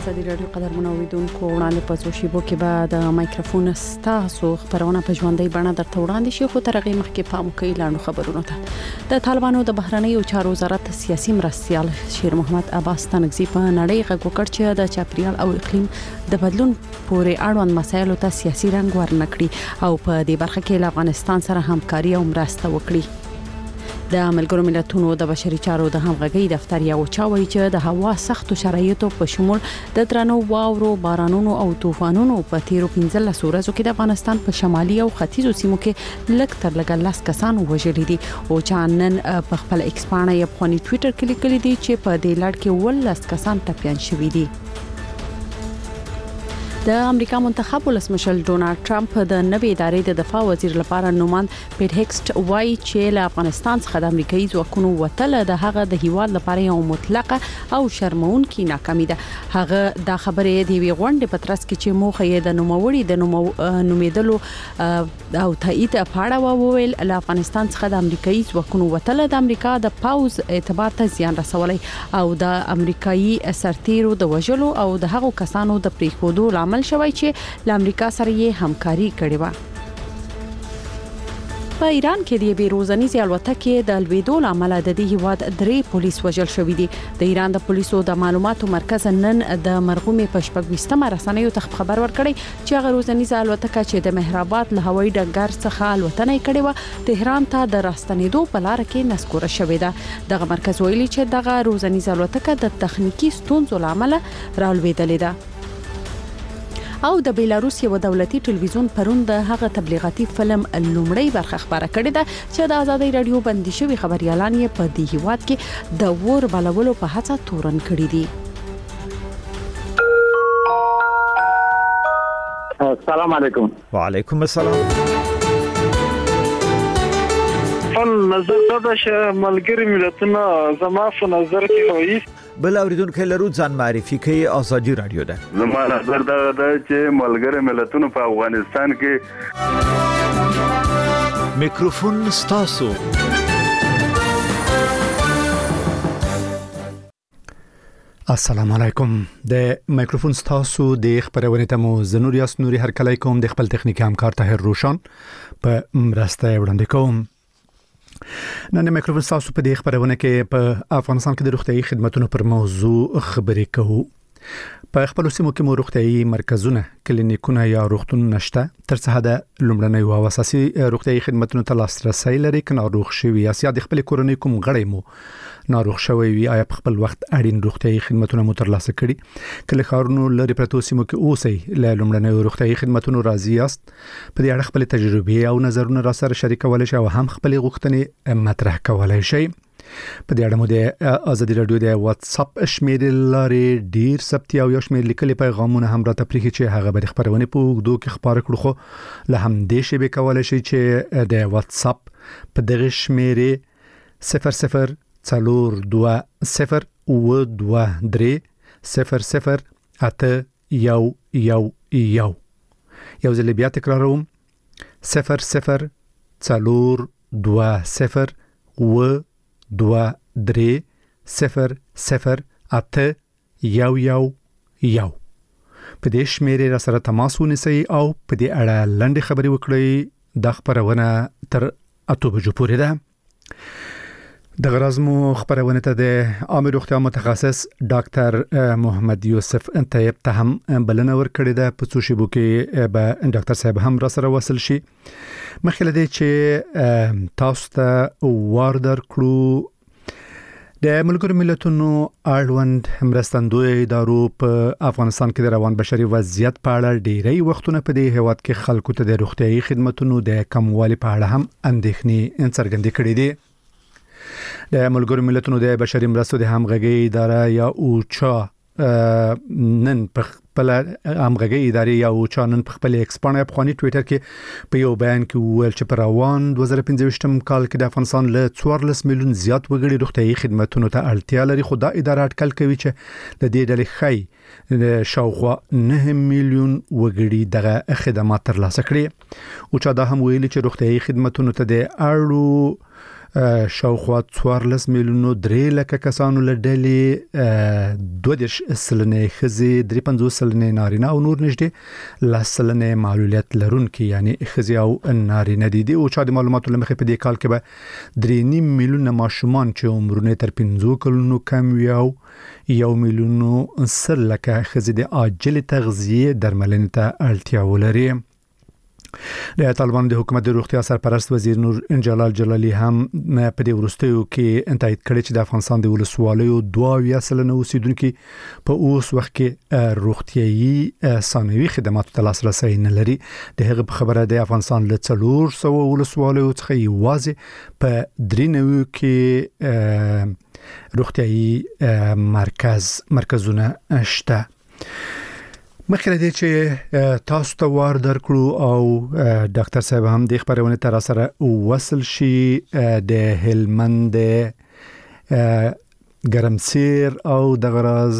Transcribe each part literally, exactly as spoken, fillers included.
ازادي رادیو قدرمن اوریدونکو وړاندې په څو شیبو کې به د مایکروفون ستاسو خبرونه په ژوندۍ بڼه درته وړاندې شي، خو تر هغه مخکې پام وکړئ لاندې خبرونو ته. د طالبانو د بهرنیو چارو وزارت سیاسي مرستیال شیر محمد عباس تنگزی په نړۍ غږ وکړ چې د چاپیریال او اقلیم د بدلون پورې اړوند مسایلو ته سیاسي رنګ ورنکړي او په دې برخه کې له افغانستان سره همکاري او مرسته وکړي. د ملګرو ملتونو د بشري چارو د همغږي دفتر یو چاوي چې د هوا سختو شرایطو په شمول د درنو واورو، بارانونو او طوفانونو په تیرو پنځلس ورځو کې د افغانستان په شمالي او ختیځو سیمو کې لږ تر لږه لس کسان وژلي دي او چې نن په خپل ایکس پاڼه یې په ټوئیټر کې لیکلي دي چې په دې لړ کې ولس کسان ټپيان شوي دي. د امریکا منتخب ولسمشر ډونالد ټرمپ د نوې ادارې د دفاع وزیر لپاره نوماند پیټ هیکسټ وایي چې له افغانستان څخه د امریکایي ځواکونو وتل د هغه د هیواد لپاره یو مطلقه او شرمونکې ناکامي ده. هغه دا خبرې د وی غونډې په ترڅ کې چې موخه یې د نوموړي د نومیدلو او تایید پاړه وویل له افغانستان څخه د امریکایي ځواکونو وتل د امریکا د پاوز اعتبار ته زیان رسولي او د امریکایي سرتیرو د وژلو او د هغو کسانو د پریښودو عمل شوی چې له امریکا سره یې همکاري کړې و. په ایران کې د بیروزنیزي الوتکې د لویدو عمل د دې هیواد درې پولیس وژل شوې دي. د ایران د پولیسو د معلوماتو مرکز نن د مرغومې په شپږویشتمه رسنیو ته خبر ورکړی چې هغه روزنیزه الوتکه چې د مهرآباد له هوایي ډګر څخه الوتنه کړې و تهران ته د راستنېدو په لار کې نسکوره شوې ده. دغه مرکز ویلي چې دغه روزنیزه الوتکه د تخنیکی ستونزو لامل رالوېدلې ده. او د بیلاروس یو دولتي ټلویزیون پرون د هغه تبلیغاتي فلم لومړی برخه خبره کړې ده چې د ازادي رادیو بندي شوی خبريالان یې په دې هیواد کې د ور بلولو په هڅه تورن کړی دي. السلام علیکم. وعلیکم السلام. فل نظر دا چې ملګری ملتونه زما په نظر کې وایي بل اوریدونکو لرو ځان معرفي کوي. ازادي رادیو ده. زما نظر دا ده چې ملګری ملتونه په افغانستان کې میکروفون ستاسو. السلام علیکم. د میکروفون ستاسو د خبرونه ته مو زنور یاس نوري هر کله کوم د خپل تخنیکی همکار طاهر روشن په مرسته وړاندې کوم. نن میکروفون تاسو په دې خبرونه کې په افغانستان کې د روغتيایي خدماتو پر موضوع خبرې کوو. په خپل سیمو کې مو روغتيایي مرکزونه، کلینیکونه یا روغتون نشته، ترڅو د لومړنۍ او اساسي روغتيایي خدماتو ته لاسرسي لري. کنه روغ شوی یا د خپل کورنۍ کوم غړی مو ناروغ شوی وي آیا په خپل وخت اړین روغتيایي خدماتونه مو ترلاسه کړي. کله خارونو لري پرتو سیمو کې اوسئ له لومړنۍ روغتيایي خدماتو راضي یاست. په دې اړه خپل تجربه او نظرونه را سره شریکولای شئ او هم خپل غوښتنې مطرح کولای شئ. په دې اړه مو د ازادي رادیو د واتس اپ شمیرې لارې ډیر ثبت او یو شمیر لیکلي پیغامونه هم را تپریخي چې هغه به خبرونه په وګدو کې خبره کړو. خو له هم دې شی به کولای شي چې د واتس اپ په دغه شمیرې صفر صفر څلور دوه صفر او دوه درې صفر صفر اته یو یو یو یو ځل بیا تکراروم صفر صفر څلور دوه صفر او دوه درې صفر صفر اته یو یو یو. په دې شمیرې را سره تماس ونیسئ او په دې اړه لنډه خبرې وکړئ. د خبرونه تر اته بجو پورې ده. د غرضمو خبرونه ته د عامه روغتیا متخصص ډاکټر محمد یوسف طیب ته هم بلنه ورکړې ده. په څو شیبو کې به ډاکټر صاحب هم را سره وصل شي. مخکې لدی چې تاسو ته واردر کړو د ملګرو ملتونو اړوند مرستندوی ادارو په افغانستان کې د روان بشري وضعیت په اړه ډیری وختونه په دې هیواد کې خلکو ته د روغتيایي خدماتو د کموالي په اړه هم اندېښنې څرګندې کړې دي. د ملګرو ملتونو د بشري مرستو د همغږي اداره یا اوچا نن په خپل همغږي ادارې یا اوچا نن په خپل ایکسپانه په خوني ټوئیټر کې په یو بیان کې ویل چې په روان دوه زره پنځه کال کې د افغانستان له څوارلس میلیون زیات وګړي روغتيایي خدماتو ته اړتیا لري. خو دا اداره اټکل کوي چې د دې ډلې خي شاوخوا نه میلیون وګړي دغه خدمات ترلاسه کړي. اوچا دا هم ویلي چې روغتيایي خدماتو ته د اړو شاوخوا څوارلس میلیونو درې لکه کسانو لډلې دوه دېرش سلنې ښځې درې پنځوس سلنې نارینه او نور نږدې لس سلنې معلولیت لرونکي یعنی ښځې او نارینه دي. د اوچا د معلوماتو له مخې په دې کال کې به درې نیم میلیونه ماشومان چې عمرونه تر پنځو کلونو کم وي او یو میلیونو سل لکه ښځې د عاجلې تغذیې درملنې ته اړتیا ولري. د طالبانو د حکومت د روغتیا سرپرست وزیر نور جلال جلالی هم په دې وروستیو کې تایید کړی چې د افغانستان د ولسوالیو دوه اویا سلنه اوسیدونکي په اوس وخت کې روغتیايي ثانوي خدماتو ته لاسرسی نه لري. د هغه په خبره د افغانستان له څلور سوه ولسوالیو څخه یوازې په درې نوي کې روغتیايي مرکز مرکزونه شته. مخکې دې چې تاسو ته وار درکړو او ډاکټر صاحب هم د خبرونه تر سره وصل شي د هلمند ګرمسیر او د غراز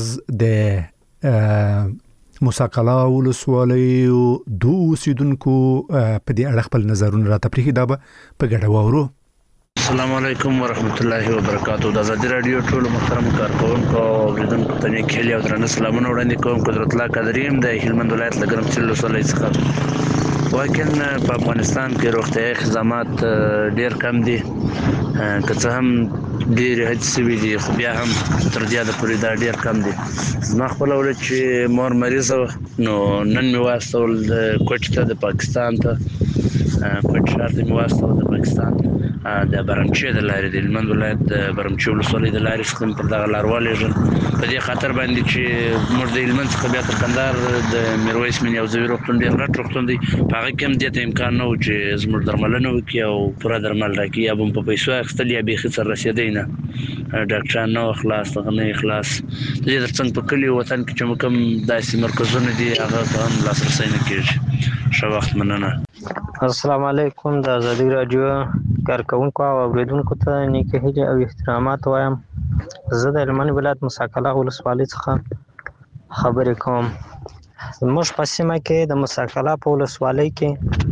د موساقلا ولسوالیو دوه اوسیدونکو په دې اړه خپل نظرونه راته پرېږدي. دا به په ګډه واورو. السلام علیکم ورحمت الله وبرکاتہ. د آزادي رادیو ټول محترم کارکونکو او اوریدونکو ته نیک هیلې او درنه سلامونه وړاندې کوم. قدرت الله قادریم د هلمند ولایت له ګرمسیر ولسوالۍ څخه. واقعا په افغانستان کې روغتیايي خدمات ډېر کم دي، که څه هم ډېر هڅې شوي دي خو بیا هم تر زیاته پورې دا ډېر کم دي. زما خپله ولد چې مور مریضه وه نو نن مې واستول د کوټې ته د پاکستان ته کوټ ښار ته مې واستول د پاکستان د برمچې د لارې د هلمند ولایت د برمچې ولسوالۍ د لارې څخه پر دغه لار ولېږل په دې خاطر باندې چې موږ د هلمند څخه بیا تر کندهار د میرویس مینې یوځوي روغتون ډېر غټ روغتون دی، په هغه کې هم دې ته امکان نه و چې زموږ درملنه وکړي او پوره درمل راکړي، یا به مو په پیسو اخیستل یا بیخي سر رسېدی نه. ډاکټران نه وه خلاص، دغه نه خلاص. د دې تر څنګ په کلي وطن کې چې موږ کوم داسې مرکزونه دي هغه ته هم لاسرسی نه کېږي. ښه وخت، مننه. السلام علیکم. د آزادي راډیو کارکونکو او اوریدونکو ته نیکې هیلې او احترامات وایم. زه د هلمند ولایت موساقلا ولسوالۍ څخه خبرې کوم. زموږ په سیمه کې د موساقلا په ولسوالۍ کې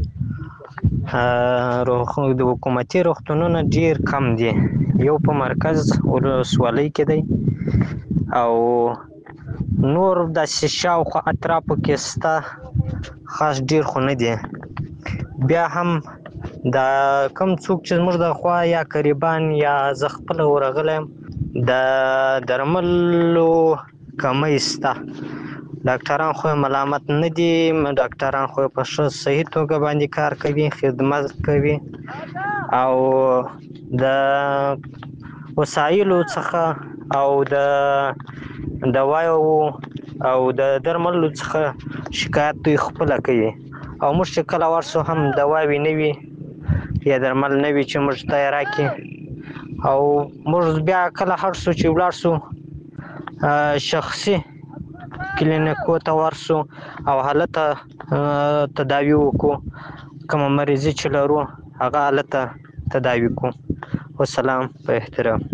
د حکومتي روغتونونه ډېر کم دي. یو په مرکز ولسوالۍ کې دی او نور داسې شاوخوا اطرافو کې شته، خاص ډېر خو نه دي. بیا هم دا کم څوک چې زموږ د خوا یا قریبان یا زه خپله ورغلی یم د درملو کمی شته. ډاکټران خو ملامت نه دي، ډاکټران خو په ښه صحیح توګه باندې کار کوي، خدمت کوي او د وسایلو څخه او د دوایو او د درملو څخه شکایت دوی خپله کوي. او موږ چې کله ورسو هم دواوې نه وي یا درمل نه وي چې موږ ته یې راکړي، او موږ بیا کله هر څو چې ولاړ سو شخصي کلینیکو ته ورسو او هلته تداوي وکړو، کومه مریضي چې لرو هغه هلته تداوي کړو. والسلام، په احترام.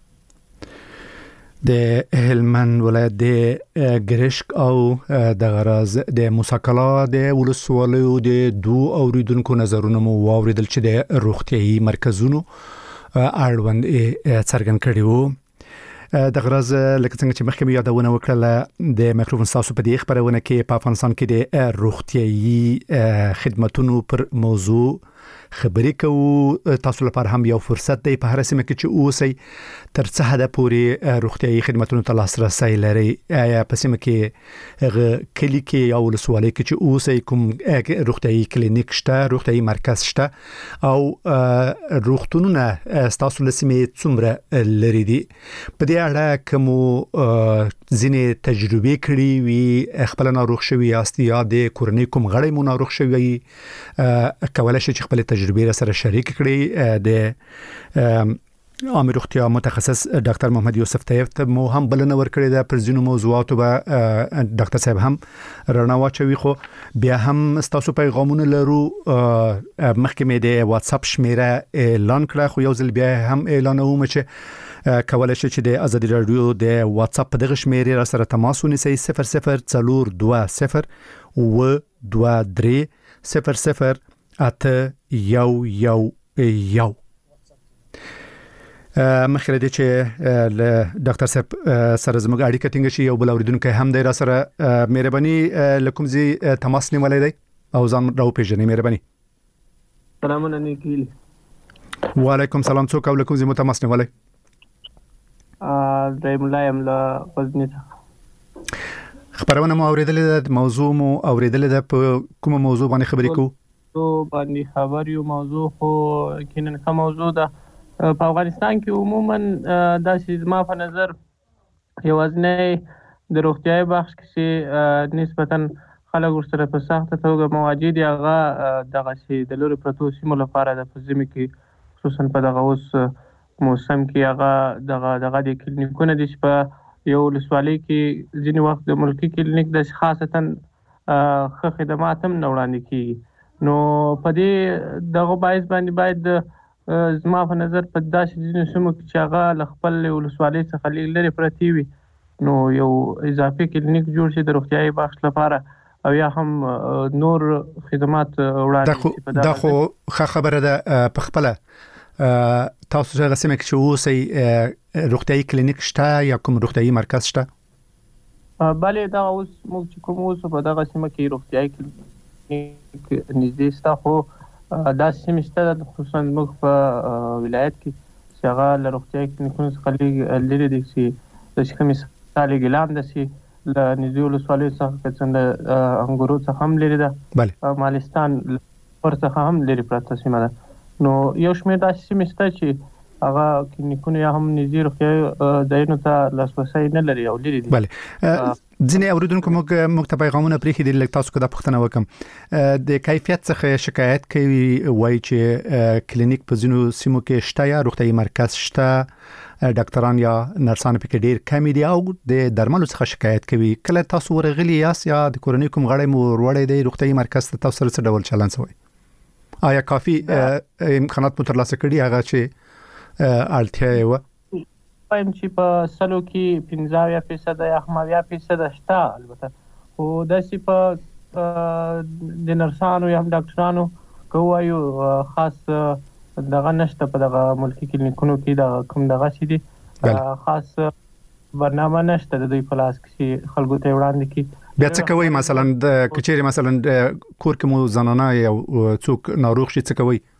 د هلمند ولایت د ګرشک او د غراز د موساقلا د ولسوالیو د دوه اوریدونکو نظرونه مو واوریدل چې د روغتیايي مرکزونو اړوند څرګند کړي وو. د غراز لکه څنګه چې مخکې یادونه وکړه د میکروفون تاسو په دې خبرونه کې په افغانستان کې د روغتیايي خدماتونو پر موضوع خبرې کوو. تاسو لپاره هم یو فرصت دی په هر سیمه کې چې اوسئ تر څه حد پورې روغتیايي خدماتونو ته لاسرسی لري. یا په سیمه کې هغه کلی کې یا ولسوالۍ کې چې اوسئ کوم روغتیايي کلینیک شته، روغتیايي مرکز شته او روغتونونه تاسو له سیمې څومره لري دي؟ په دې اړه کوم ځینې تجربې کړې وي، خپل ناروغ شوي یاست یا د کورنۍ کوم غړی مو ناروغ شوی کولای شي چې خپل تجربې سره شریک کړي. د عامه روغتیا متخصص ډاکټر محمد یوسف طیب ته مو هم بلنه ورکړې ده، پر ځینو موضوعاتو به ډاکټر صاحب هم رڼا واچوي. خو بیا هم تاسو پیغامونه لرو. مخکې مې د واتس اپ شمیره اعلان کړه، خو یو ځل بیا هم اعلانوم چې کولای شي چې د آزادي رادیو د واتس اپ په دغه شمیره را سره تماس ونیسئ. صفر صفر څلور دوه صفر و دوه درې صفر صفر اته یو یو یو. مخکې دې چې ل ډاکټر صاحب سره زموږ اړیکه ټینګ شي او بل اوریدونکو هم د را سره مهرباني لکم زی تماس نیولای دی او ځان راو پیژنې مهرباني. سلام علیکم. وعلیکم سلام. څوک او لکم زی متماس نیولای؟ ا د ملایم له غزنی خبرونه مو اوریدلې د موضوع مو اوریدلې د کوم موضوع باندې خبرې کوو؟ تو باندې خبر یو موضوع خو کینن کوم موضوع ده په افغانستان کې عموما د سیزما په نظر یوازنی د روغتیاي بخش کې نسبتا خلک ورسره په سخته توګه مواجه دي. هغه دغه سي د لوري پروتو سیمو لپاره د فزمي کې خصوصا په دغه اوس موسم کې هغه دغه دغه د کلینیکونه دي چې په یو لسوالي کې ځینې وخت د ملکی کلینیک د خاصتا ښه خدمات هم نه وړاندې کیږي. نو په دې دغه باعث باندې باید زما په نظر په داسې ځینو سیمو کې چې هغه له خپل ولسوالۍ څخه لرې پرتې وي نو یو اضافي کلینیک جوړ شي د روغتیاي بخش لپاره او یا هم نور خدمات وړاندې شي. دا خو ښه خبره ده. په خپل تاسو څنګه سمه کې اوسئ روغتیاي کلینیک شته یا کوم روغتیاي مرکز شته؟ بله دا اوس موږ چې کوم اوس په دغه سیمه کې روغتیاي کلینیک نږدې شته خو دا سیمه شته خصوصا موږ په ولایت کې چې هغه له روغتیاي کلینیکونو څخه لري دي چې د شکل مثال ګلان د سي له نږدې ولسوالۍ څخه څنګه انګورو څخه هم لري ده. بله مالستان پر څخه هم لري پراته سیمه ده. نو یو شمېر داسې سیمې شته چې هغه کلینیکونه یا هم نږدې روغتیاي ځایونو ته لاسرسی نه لري او لري دي. بله ځینې اوریدونکو موږ موږ ته پیغامونه پرېښي دي لکه تاسو که دا پوښتنه وکم د کیفیت څخه شکایت کوي وایي چې کلینیک په ځینو سیمو کې شته یا روغتیاي مرکز شته ډاکټران یا نرسان پکې ډېر کم دي او د درملو څخه شکایت کوي. کله تاسو ورغلي یاست یا د کورنۍ کوم غړی مو وروړی دی روغتیاي مرکز ته تاسو سره څه ډول چلند شوی؟ آیا کافي امکانات مو ترلاسه کړي هغه چې اړتیا یې وه؟ وایم چې په سلو کې پنځه اویا فیصده یا هم اویا فیصده شته البته خو داسې په د نرسانو یا هم ډاکټرانو که ووایو خاص دغه نشته په دغه ملکي کلینیکونو کې دغه کوم دغه سي دي خاص برنامه نشته د دوی په لاس کې چې خلکو ته وړاندې کړي. بیا څه کوئ مثلا د کچېرې مثلا کور کې مو زنانه یا څوک ناروغ شي څه کوئ؟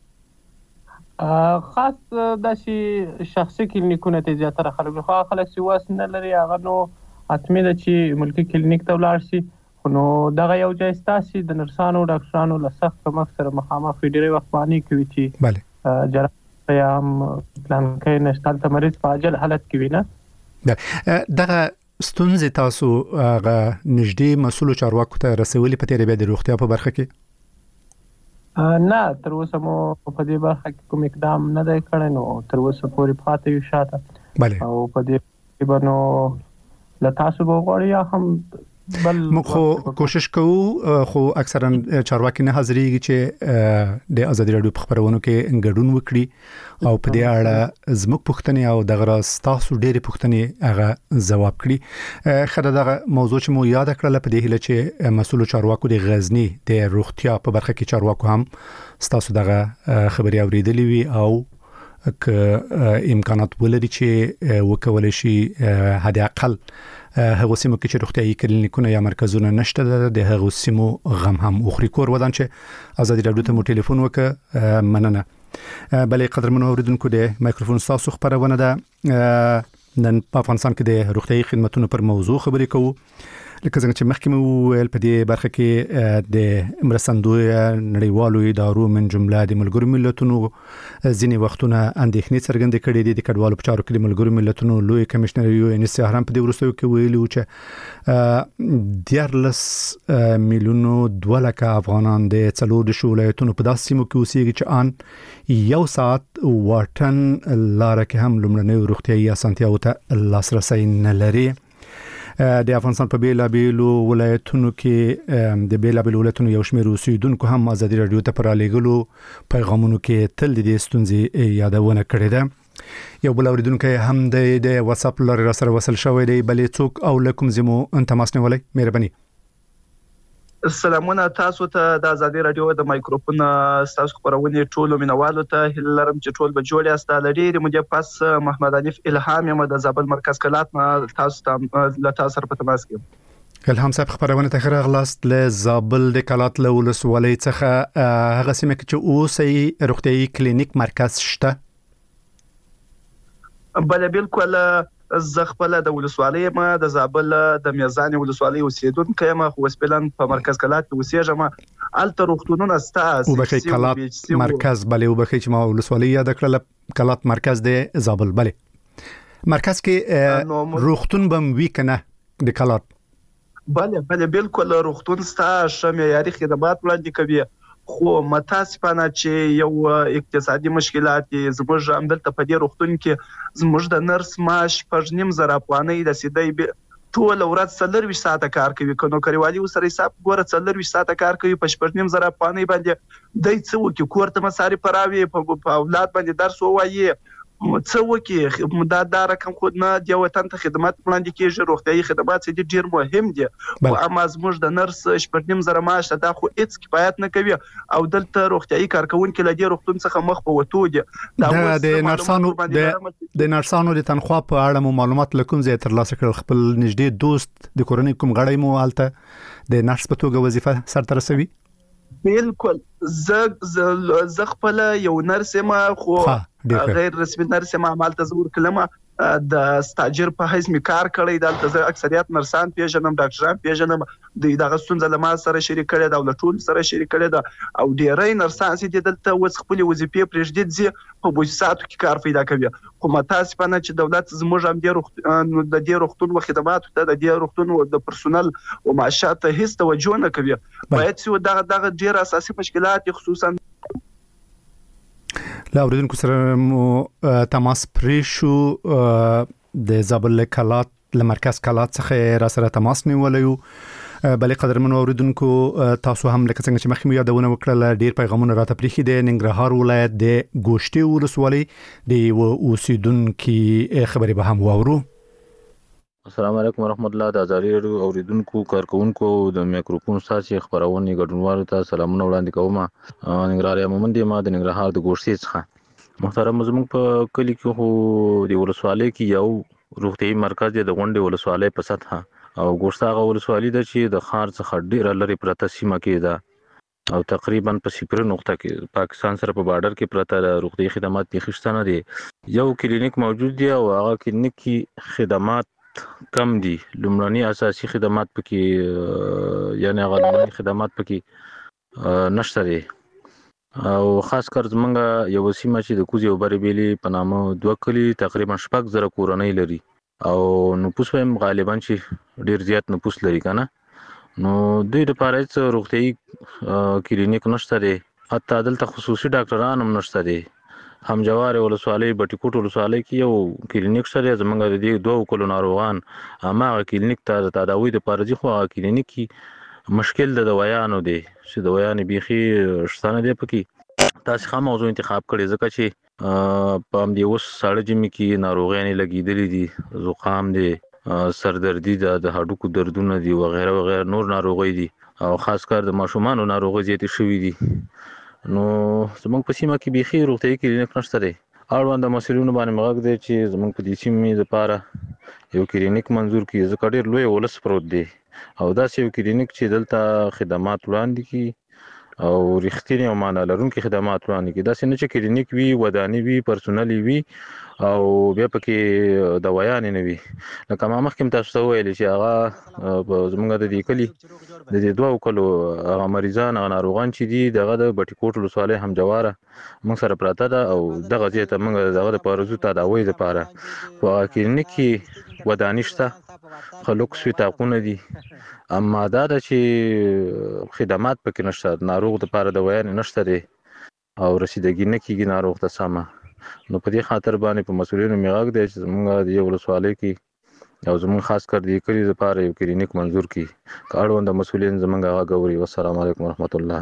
خاص داسې شخصي کلینیکونه ته زیاتره خلک خو خلک چې واس نه لري هغه نو حتمي ده چې ملکي کلینیک ته ولاړ شي خو نو دغه یو ځای ستاسي د نرسانو ډاکټرانو له سخت کمښت سره مخامخ وي ډېری وخت باندې کوي چې بله جراحت یا هم پلان کې نشته هلته مریض په عاجل حالت کې وي نه. دغه ستونزې تاسو هغه نږدې مسؤلو چارواکو ته رسولي په تېره بیا د روغتیا په برخه کې؟ نه تر اوسه مو په دې برخه کې کوم اقدام نه دی کړی نو تر اوسه پورې پاتې یو شاته. بله او په دې به نو له تاسو به غواړي یا هم بل موږ خو کوشش کوو خو اکثرا چارواکي نه حاضرېږي چې د ازادي راډیو په خبرونو کې ګډون وکړي او په دې اړه زموږ پوښتنې او دغه راز تاسو ډېرې پوښتنې هغه ځواب کړي. خدای دغه موضوع چې مو یاد کړل په دې هیله چې مسؤل چارواکو د غزنی د روغتیا په برخه کې چارواکو هم تاسو دغه خبري اوریدلې وي او که امکانات ولري چې وکولای شي حد اقل هغه سیمو کې چې روغتیايي کلینیکونه یا مرکزونه نشته د هغه سیمو غم هم اخري کور ودان چې ازادي راډیو ته مو ټلیفون وکړه مننه. بلې قدرمنو اوریدونکو د مایکروفون تاسو خبرونه ده نن په افغانستان کې د روغتیايي خدماتو پر موضوع خبرې کوو. لکه څنګه چې مخکې مو ویل په دې برخه کې د مرستندوی نړیوالو ادارو من جمله د ملګرو ملتونو ځینې وختونه اندېښنې څرګندې کړې دي. د کډوالو په چارو کې د ملګرو ملتونو لوی کمشنر یو ان اس سی هم په دې وروستیو کې ویلي چې دیارلس میلیونو دوه لکه افغانان د څلور دېرشو ولایتونو په داسې سیمو کې اوسېږي چې ان یو ساعت واټن لاره کې هم لومړنیو روغتیايي اسانتیاوو ته لاسرسی نه لري. د افغانستان په بیلابیلو ولایتونو کې د بیلابیلو ولایتونو یو شمېر اوسیدونکو هم ازادي راډیو ته پر رالیږلو پیغامونو کې تل د دې ستونزې یادونه کړې ده. یو بل اوریدونکی هم د واتساپ لارې را سره وصل شوی دی. بلې څوک او لکم زمو تماس نیولی مهرباني. سلامونه تاسو ته د ازادي رادیو د مایکروفون تاسو خبرونه ټول مینوالو ته هلرم چې ټول به جوړ یاست. لري مجھے پاس محمد حنیف الهام یم د زابل مرکز کلات ما تاسو ته له تاسو سره په تماس کې. الهام صاحب خبرونه ته خره غلاست له زابل د کلات له ولسوالۍ څخه هغه سیمه کې چې اوسې روغتيایي کلینیک مرکز شته. بل بالکل زه خپل د ولسوالۍ ما د زابل د میزان ولسوالۍ اوسیدونکو ما خو وسپلن په مرکز کلات کې اوسېږم. الته روغتونونه ستاسو او بخي کلات مرکز بلې او بخي چې ما ولسوالۍ یاد کړل کلات مرکز د زابل بلې مرکز کې روغتون بم وی کنه د کلات. بله بله بالکل روغتون ستاسو معیاري خدمات وړاندې کوي خو متاسفانه چې یو اقتصادي مشکلات زموږ همدلته په دې روغتون کې زموږ د نرس معاش په نیم زره افغانۍ د سیدای ټول ورځ څلور ساعته کار کوي. کنو کریوالي سره حساب ګوره څلور ساعته کار کوي په شپږ نیم زره افغانۍ باندې دای څو کې کوړه مصارف راوي په اولاد باندې درس وایي څو کې دا دا رقم خود نه دی وطن ته خدمات وړاندې کیږي. روغتيایي خدمات چې ډیر مهم دي او اما زموږ د نرس شپږ نیم زره معاش دا خو هیڅ کفایت نه کوي او دلته روغتيایي کارکونکو له دې روغتون څخه مخ په وته دي. دا د نرسانو د نرسانو د تنخوا په اړه معلومات لکم زه تر لاسه کړل. خپل نږدې دوست د کورنۍ کوم غړی مو حالته د نرس په توګه وظیفه سرته رسوي. بالکل زه زه خپل یو نرس ما خو غیر رسمي نرس ما عملته زور کلمه د استاجر په حیث می کار کړی. دلته زه اکثریت نرسان پیژنم ډاکټران پیژنم د دغه ستونزه له ما سره شریک کړي دا ولټول سره شریک کړي دا او ډیرای نرسان چې دلته وس خپل وظیفې پرېږدي چې په بوجساتو کې کار پیدا کوي. خو متاسفانه چې دولت زموږ هم د د دې روغتون و خدماتو ته د دې روغتون د پرسونل او معاشات هیڅ توجه نه کوي. باید چې دغه دغه ډیر اساسي مشکلات خصوصا لا اوریدونکو سره مو تماس پرې شو د زابل کلات له مرکز کلات څخه را سره تماس نیولیو. بلې قدرمنو اوریدونکو تاسو هم لکه څنګه چې مخکې مو یادونه وکړه ډیر پیغامونه راته پریخي د ننګرهار ولایت د ګوشتي ولسوالۍ د اوسیدونکو خبرې به هم واورو. السلام علیکم ورحمت الله. د ازادي رادیو اوریدونکو کارکونکو د میکروفون ساسي خبرونه غډونوالو ته سلامونه وړاندې کوم. ننګرهار مومند ما د ننګرهار د ګوشتي څخه محترم زموږ په کلی کې خو د ولسوالۍ کې یو روغتيایي مرکز د غونډې ولسوالۍ په سطحه او ګوشتاغه ولسوالۍ د چې د خار څخه ډیر لري پرته سیمه کې ده او تقریبا په صفر نقطه کې پاکستان سره په بارډر کې پرته روغتيایي خدمات د خښتنه دي. یو کلینیک موجود دی او هغه کلینیک کې خدمات کم دي. لومړني اساسي خدمات پکې یعنی هغه لومړني خدمات پکې نشته دي او خاص کر زمونږ یو سیمه چې د کوزي او بریبېلي په نامه دوه کلی تقریبا شپږ زره کورنۍ لري او نفوس هم غالبا چې ډیر زیات نفوس لري کنه. نو دوی لپاره هیڅ روغتيایي کلینیک نشته دي. حتی دلته خصوصي ډاکټران هم نشته دي. هم جوار ولسوالۍ بټي کوټ ولسوالۍ کې یو کلینیک سره زمونږ د دې دوه کلو ناروغان اما کلینیک ته تداوی د پارځي خو کلینیک کې مشکل د دوايانو دي چې دوايان بيخي شتانه دي پکې. تاسو هم موضوع انتخاب کړی ځکه چې په هم دی اوس ساړه جمی کې ناروغان لګیدلې دي زکام دي سردردي ده د هډوکو دردونه دي و غیره و غیره نور ناروغي دي او خاص کر د ماشومان ناروغي زیاتې شوې دي. نو زمونږ په سیمه کې بيخي روغتيایي کلینیک نشته دی. اړوند مسؤلینو باندې مغاک دی چې زمونږ په دې سیمې لپاره یو کلینیک منظور کړي ځکه ډېر لوی ولس پروت دی او دا یو کلینیک چې دلته خدمات وړاندې کړي او رښتینی او معنا لرونکي خدمات وړاندې کړي. دا څنګه چې کلینیک وي وداني وي پرسونل وي او بیا پکې دوايان نه وي. لکه ما مخکې تاسو ته ویل چې هغه زمونږ د دې کلی د دې دوه کلو هغه مریضان هغه ناروغان چې دي دغه د بټي کوټ ولسوالۍ هم جواره موږ سره پراته ده او دغه ځای ته موږ دغه د پارزو تداوی لپاره په کلینیک کې وداني شته خلک سوي تاقونه دي اما دا چې خدمات پکې نشته ناروغ لپاره دوايان نشته دي او رسیدګي نه کیږي ناروغ ته سمه. نو په دې خاطر باندې په مسؤلینو میغاک دی چې موږ د یو ولسوالۍ کې او زموږ خاص کر دی کلی لپاره یو کلینیک منظور کی کاروند مسؤلین زموږ هغه غوري. والسلام علیکم ورحمت الله.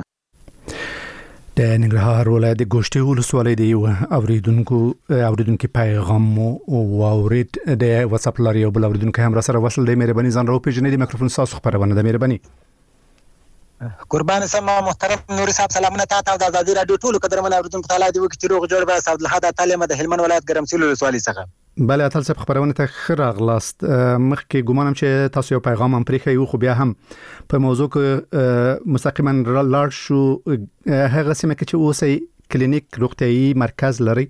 د ننګرهار ولایت د ګوشتي ولسوالۍ د یو اوریدونکو اوریدونکو پیغام او اورید د واتس اپ لري او بل اوریدونکو هم را سره وصل دی. مهرباني ځان راو پیژنې د میکروفون تاسو خبرونه د مهرباني. قربان سم محترم نوري صاحب سلامونه تاسو د آزادي رادیو ټولو قدرمن اوریدونکو تعالی دی وکړي روغ جوړ به سعد الحد تعلیم د هلمند ولایت ګرمسیل ولسوالۍ څخه. بله اتل صاحب خبرونه ته خراغلاست مخکې ګومانم چې تاسو یو پیغام هم پرې خو خو بیا هم په موضوع کې مستقیما لاړ شو هغه سیمه کې چې اوسې کلینیک روغتيایي مرکز لري.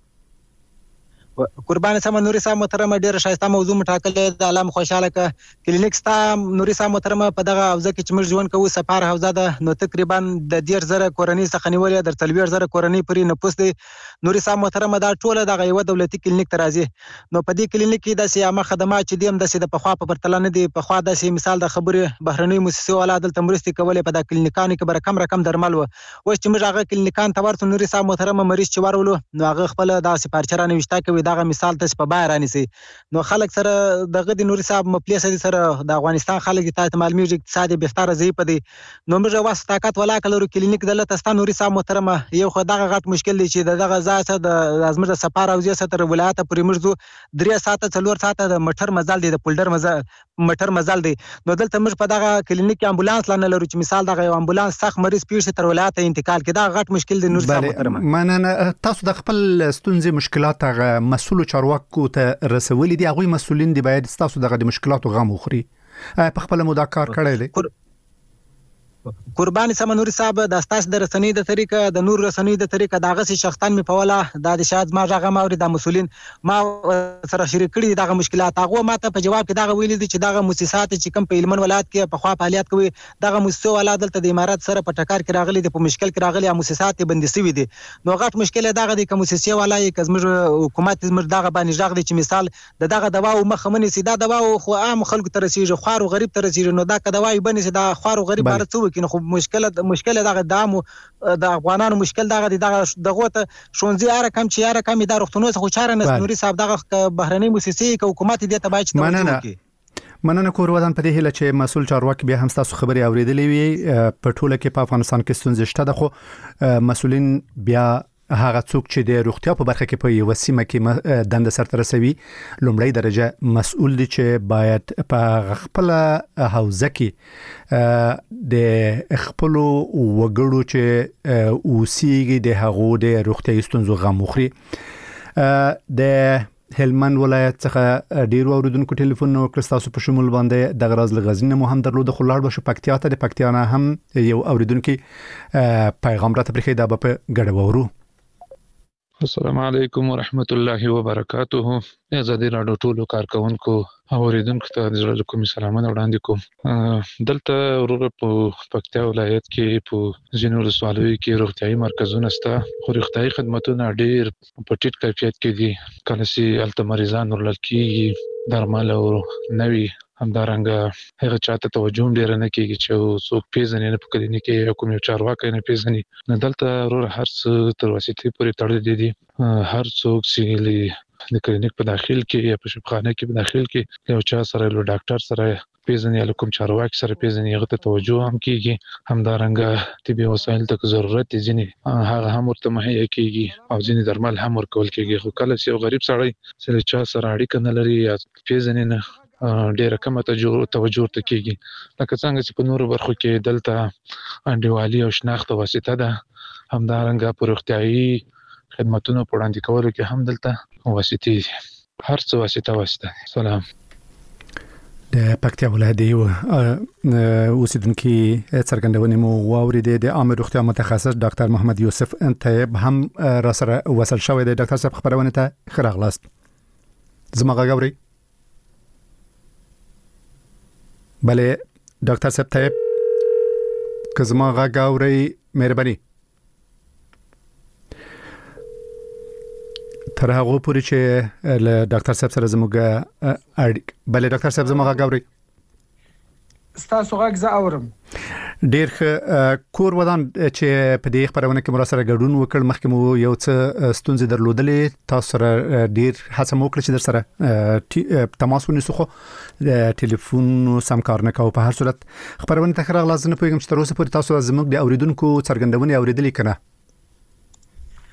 قربان سم نوري صاحب محترم ډیر شایسته موضوع مټاکلې د علامه خوشاله ک کلینیک ستا نوري صاحب محترم په دغه حوزه کې چې موږ ژوند کوو سفار حوزه ده نو تقریبا د ډیر زره کورنۍ څخه نیولې در تلویر زره کورنۍ پرې نفوس دی. نوري صاحب محترم دا ټوله دغه یو دولتي کلینیک ته راځي. نو په دې کلینیک کې د سیامه خدمات چې دیم د سید په خوا په پرتله نه دی په خوا د سی مثال د خبرې بهرنۍ مؤسسې ولا دلته مرستې کولې په د کلینیکانو کې برکم رقم درمل و اوس چې موږ هغه کلینیکان ته ورته نوري صاحب محترم مریض چې ورولو نو هغه خپل د سپارچرانه وشتا کوي دغه مثال ته په بای رانیسي. نو خلک سره دغه د نوري صاحب مپلیس دي سره د افغانستان خلک ته معلومي اقتصادي بهتر ځای پدې نو موږ واسه طاقت ولا کلو کلینیک دلته تاسو نوري صاحب محترم یو خو دغه غټ مشکل دی چې دغه ځای د ازمر د سفار او ځای ستر ولایت پرې موږ درې ساعته څلور ساعته د مټر مزل دی د پولډر مزل مټر مزل دی. نو دلته موږ په دغه کلینیک کې امبولانس لانه لرو چې مثال دغه یو امبولانس سخت مریض پیښ تر ولایت انتقال کې دا غټ مشکل دی نوري صاحب محترم. مننه تاسو د خپل ستونزې مشکلات غ مسؤل چارواکو ته رسولې دي هغه مسؤلین دی باید تاسو دغه د مشکلاتو غم وخوري په خپل مودا کار کړی دی. قربان سم نوري صاحب د استاس د رسنۍ د طریقه د نور رسنۍ د طریقه دغه سي شخصان می پولا د شاد ما ژغه ماوري د مسؤلین ما سره شریک کړي دغه مشکلات هغه ماته په جواب کې دغه ویل دي چې دغه مؤسسات چې کوم په هلمند ولایت کې په خوا فعالیت کوي دغه مؤسسه ولادت دلته د امارات سره په ټکر کې راغلي دي په مشکل کې راغلي مؤسسات بندي سوي دي. نو غټ مشکل دغه د کوم مؤسسه ولای کزمر حکومت زمر دغه باندې ژغ دي چې مثال د دغه دوا او مخ منی سي دا دوا خو عام خلکو ته رسیږي خو غریب ته رسیږي نو دا کدوای بني سي دا خو غریب ارڅو کې نو مشکل مشکل دغه دامو د افغانانو مشکل دغه دغه دغه ته شونځي اره کم چې اره کم د روغتونو څخه چاره نه نوري صاحب دغه بهرنۍ مؤسسې او حکومت دې ته باید توجه وکړي. مننه کور ودان په دې هله چې مسول چارواکي بیا هم تاسو خبري اوریدلې وي په ټوله کې په افغانستان کې ستونزې شته ده خو مسولین بیا هغه څوک چې د روغتیا په برخه کې په یو سیمه کې دنده سره رسوي لومړی درجه مسؤل دي چې باید په خپل حوزه کې د خپل وګړو چې اوسېږي د هغو د روغتیايي ستونزو غم وخوري. د هلمند ولایت څخه ډیرو اوریدونکو ټلیفون وکړ تاسو په شمول باندې د غراز لغزنه مو هم درلود خو لاړ بشو پکتیا ته د پکتیا نه هم یو اوریدونکو پیغام راته پرې دا په ګډه وورو. السلام علیکم ورحمت الله وبرکاته. آزادي رادیو ټولو کارکونکو اوریدونکو ته د زړه کوم سلامونه وړاندې کوم. دلته ورور په پکتیا ولایت کې په ځینو ولسوالیو کې روغتيایي مرکزونه شته خو روغتيایي خدماتونه ډېر په ټیټ کیفیت کې دي. کله چې الته مریضان ورلل کېږي درمل او نوي همدارنګه هغه چاته توجه ډیر نه کیږي چې څوک پیژنې نه په کلینیک کې کوم یو چارواکي نه پیژني. نه دلته ورور هر څه تر وسیتې پورې تړلې دي. هر څوک چې د کلینیک په داخل کې یا په شفاخانه کې په داخل کې یو چا سره له ډاکټر سره پیژنې یا کوم چارواکي سره پیژنې هغه ته توجه هم کیږي. همدارنګه طبي وسایل ته ضرورت دي ځینې هغه هم ورته مهیا کیږي او ځینې درمل هم ورکول کیږي. خو کله چې یو غریب سړی چې چا سره اړیکه نه لري یا پیژنې نه ډیره کمه توجه ته کیږي لکه څنګه چې په نورو برخو کې دلته انډیوالي او شناخت واسطه ده همدارنګه په روغتيایي خدماتونو په وړاندې کولو کې هم دلته واسطې دي هر څه واسطه واسطه. سلام. د پکتیا ولایت یو اوسیدونکو څرګندونې مو واوریدې د عام روغتیا متخصص ډاکټر محمد یوسف طیب هم را سره وصل شوی دی. ډاکټر صاحب خبرونه ته خراغلاست. زما غاوري بله ډاکټر صاحب طیب که زما غاوري مهرباني تر هغه پورې چې له ډاکټر صاحب سره زموږه اړیک بله ډاکټر صاحب زما غاوري ستاسو غږ زه اورم. ډیر کور ودان چې په دې خبرونه کې مرا سره ګډون وکړ مخکې مو یو څه ستونزې درلودلې تاسو سره ډیر هڅه مو وکړه چې در سره تماس ونیسو خو د ټلیفون سم کار نه کوي. په هر صورت خبرونه ته خراغ لازم نه پوهیږم چې تر اوسه پورې تاسو زموږ د اوریدونکو څرګندونې اوریدلې کنه.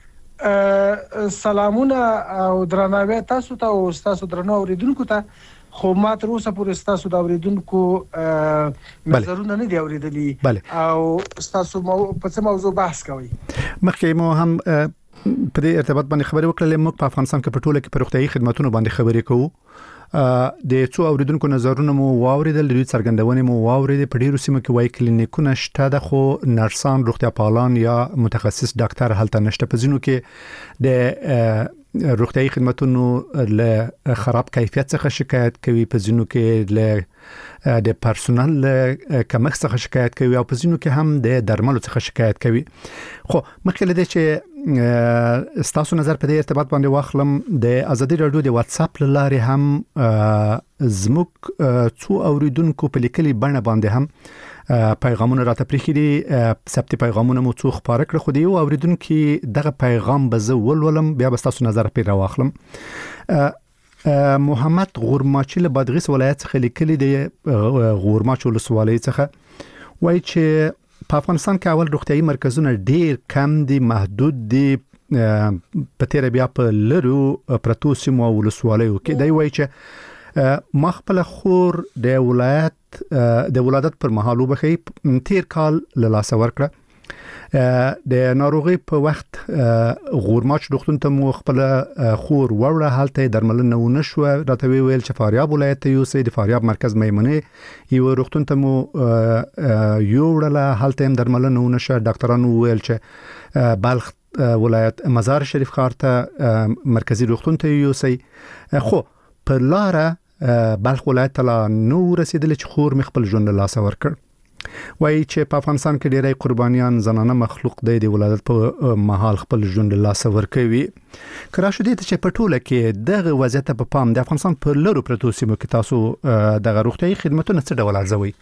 سلامونه او درناوی تاسو ته او تاسو درنو اوریدونکو ته. خو ما تر اوسه پورې تاسو د اوریدونکو نظرونه نه دی اوریدلي او تاسو په څه موضوع بحث کوي. مخکې مو هم په دې ارتباط باندې خبرې وکړلې. موږ په افغانستان کې په ټوله کې پر روغتيایي خدماتو باندې خبرې کوو. د څو اوریدونکو نظرونه مو واوریدل، دوی څرګندونې مو واوریدل. په ډیرو سیمو کې وایي کلینیکونه شته د خو نرسان، روغتیا پالان یا متخصص ډاکټر هلته نشته. په ځینو کې د روغتيایي خدماتو له خراب کیفیت څخه شکایت کوي، په ځینو کې له د پرسونل کمښت څخه شکایت کوي او په ځینو کې هم د درملو څخه شکایت کوي. خو مخکې له دې چې ستاسو نظر په دې ارتباط باندې واخلم، د ازادي رادیو د واتس اپ لارې هم زموږ څو اوریدونکو په لیکلي بڼه باندې هم پیغامونه راته پریخي دي. ثبت پیغامونه مو څو خبره کړ، خو دی یو اوریدونکو دغه پیغام به زه ولولم، بیا به تاسو نظر پې راواخلم. محمد غورماچی له بادغیس ولایت څخه لیکلي دی، غورماچ ولسوالۍ څخه، وایي چې په افغانستان کې اول روغتيایي مرکزونه ډیر کم دي، محدود دي، په تیر بیا په لرو پرتو سیمو او ولسوالیو کې. دی وایي چې ما خپل خور د ولایت د ولادت پر مهال وبخي تیر کال له لاس ورکړه. د ناروغي په وخت غورماچ روغتون ته مو خپل خور وړه، حالته درملنه ونه شو. راته ویل چې فاریاب ولایت ته یوسئ، د فاریاب مرکز میمنه یو روغتون ته مو یو وړه، حالته هم درملنه ونه شو. ډاکټرانو ویل چې بلخ ولایت مزار شریف ښار ته مرکزی روغتون ته یوسئ. خو په لاره بلخ ولایت ته لا نو رسیدل چې خور مې خپل ژوند له لاسه ورکړ. وایي چې په افغانستان کې ډېری قربانیان زنانه مخلوق دی، د ولادت په مهال خپل ژوند له لاسه ورکوي. که راشو دې ته چې په ټوله کې دغه وضعیت په پام د افغانستان په لرو پرتو سیمو کې تاسو دغه روغتیایي خدماتونه څه ډول ارزوي؟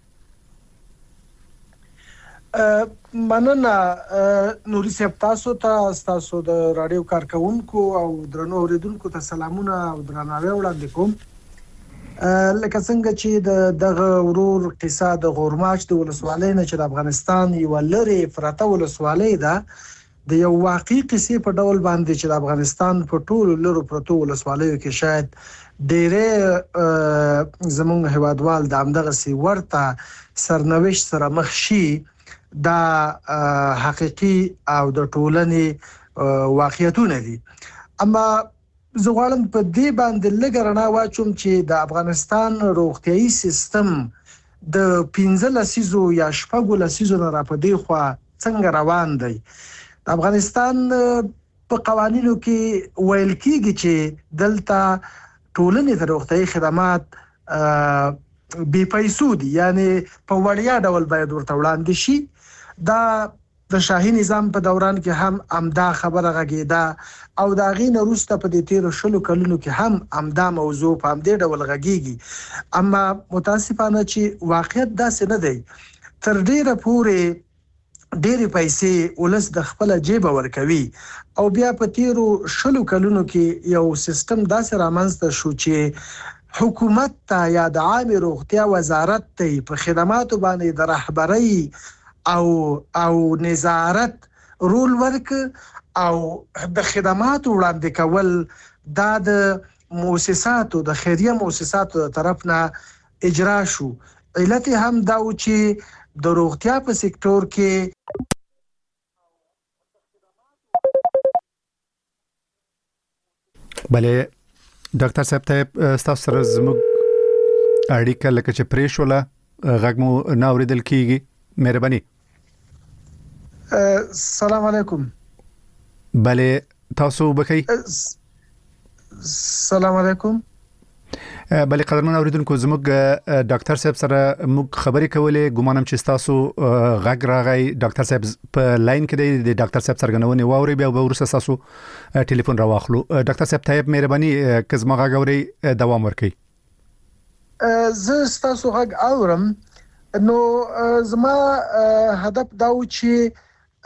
مننه نوري صاحب، تاسو ته تاسو د رادیو کارکونکو او درنو اوریدونکو ته سلامونه او درناوی وړاندې کوم. لکه څنګه چې د دغه ورور قصه د غورماچ د ولسوالۍ نه چې د افغانستان یو لري پرته ولسوالۍ ده، د یو واقعي قصې په ډول باندې چې د افغانستان په ټولو لرو پرتو ولسوالیو کې شاید ډېرې زموږ هیوادوال د همدغه سي ورته سرنوشت سره مخ شي، دا حقیقي او د ټولنې واقعیتونه دي. اما زه غواړم په دې باندې لږ رڼا واچوم چې د افغانستان روغتيایي سیستم د پنځه لسیزو یا شپږو لسیزو نه را په دې خوا څنګه روان دی. د افغانستان په قوانینو کې ویل کېږي چې دلته ټولنې ته روغتيایي خدمات بې پیسو دي، یعنی په وړیا ډول باید ورته وړاندې شي. دا د شاهي نظام په دوران کې هم امدا خبره غږیده او دا غینه وروسته په دې تیر شلو کلونو کې هم امدا موضوع په امدې ډول غږیږي. اما متاسفانه چې واقعیت داسې نه دی. تر ډیره پورې ډېرې پیسې ولس د خپل جیب ورکوي او بیا په تیرو شلو کلونو کې یو سیستم داسې رامنځته شو چې حکومت ته یا د عامه روغتیا وزارت ته په خدماتو باندې د رهبرۍ او او نظارت رول ورک او د خدماتو وړاندې کول دا د مؤسساتو د خیریه مؤسساتو طرف نه اجرا شو. علت هم دا و چې د روغتیا په سکتور کې بله ډاکټر صاحب ته تاسو سره زموږ اړیکه لکه چې پریشوله غږ مو نه اوریدل کیږي، مهرباني. سلام علیکم. بله تاسو بخیر. سلام علیکم. بله قدرمن اوریدونکو، زموږ ډاکټر صاحب سره موږ خبرې کولې، ګومانم چې تاسو غږ راغی. ډاکټر صاحب په لاین کې دی، د ډاکټر صاحب څرګندونې واوري، بیا به ورسره تاسو ټلیفون راواخلو. ډاکټر صاحب طيب مهرباني که زما غږ اوري دوام ورکړئ. زه تاسو غږ اورم. نو زما هدف دا و چې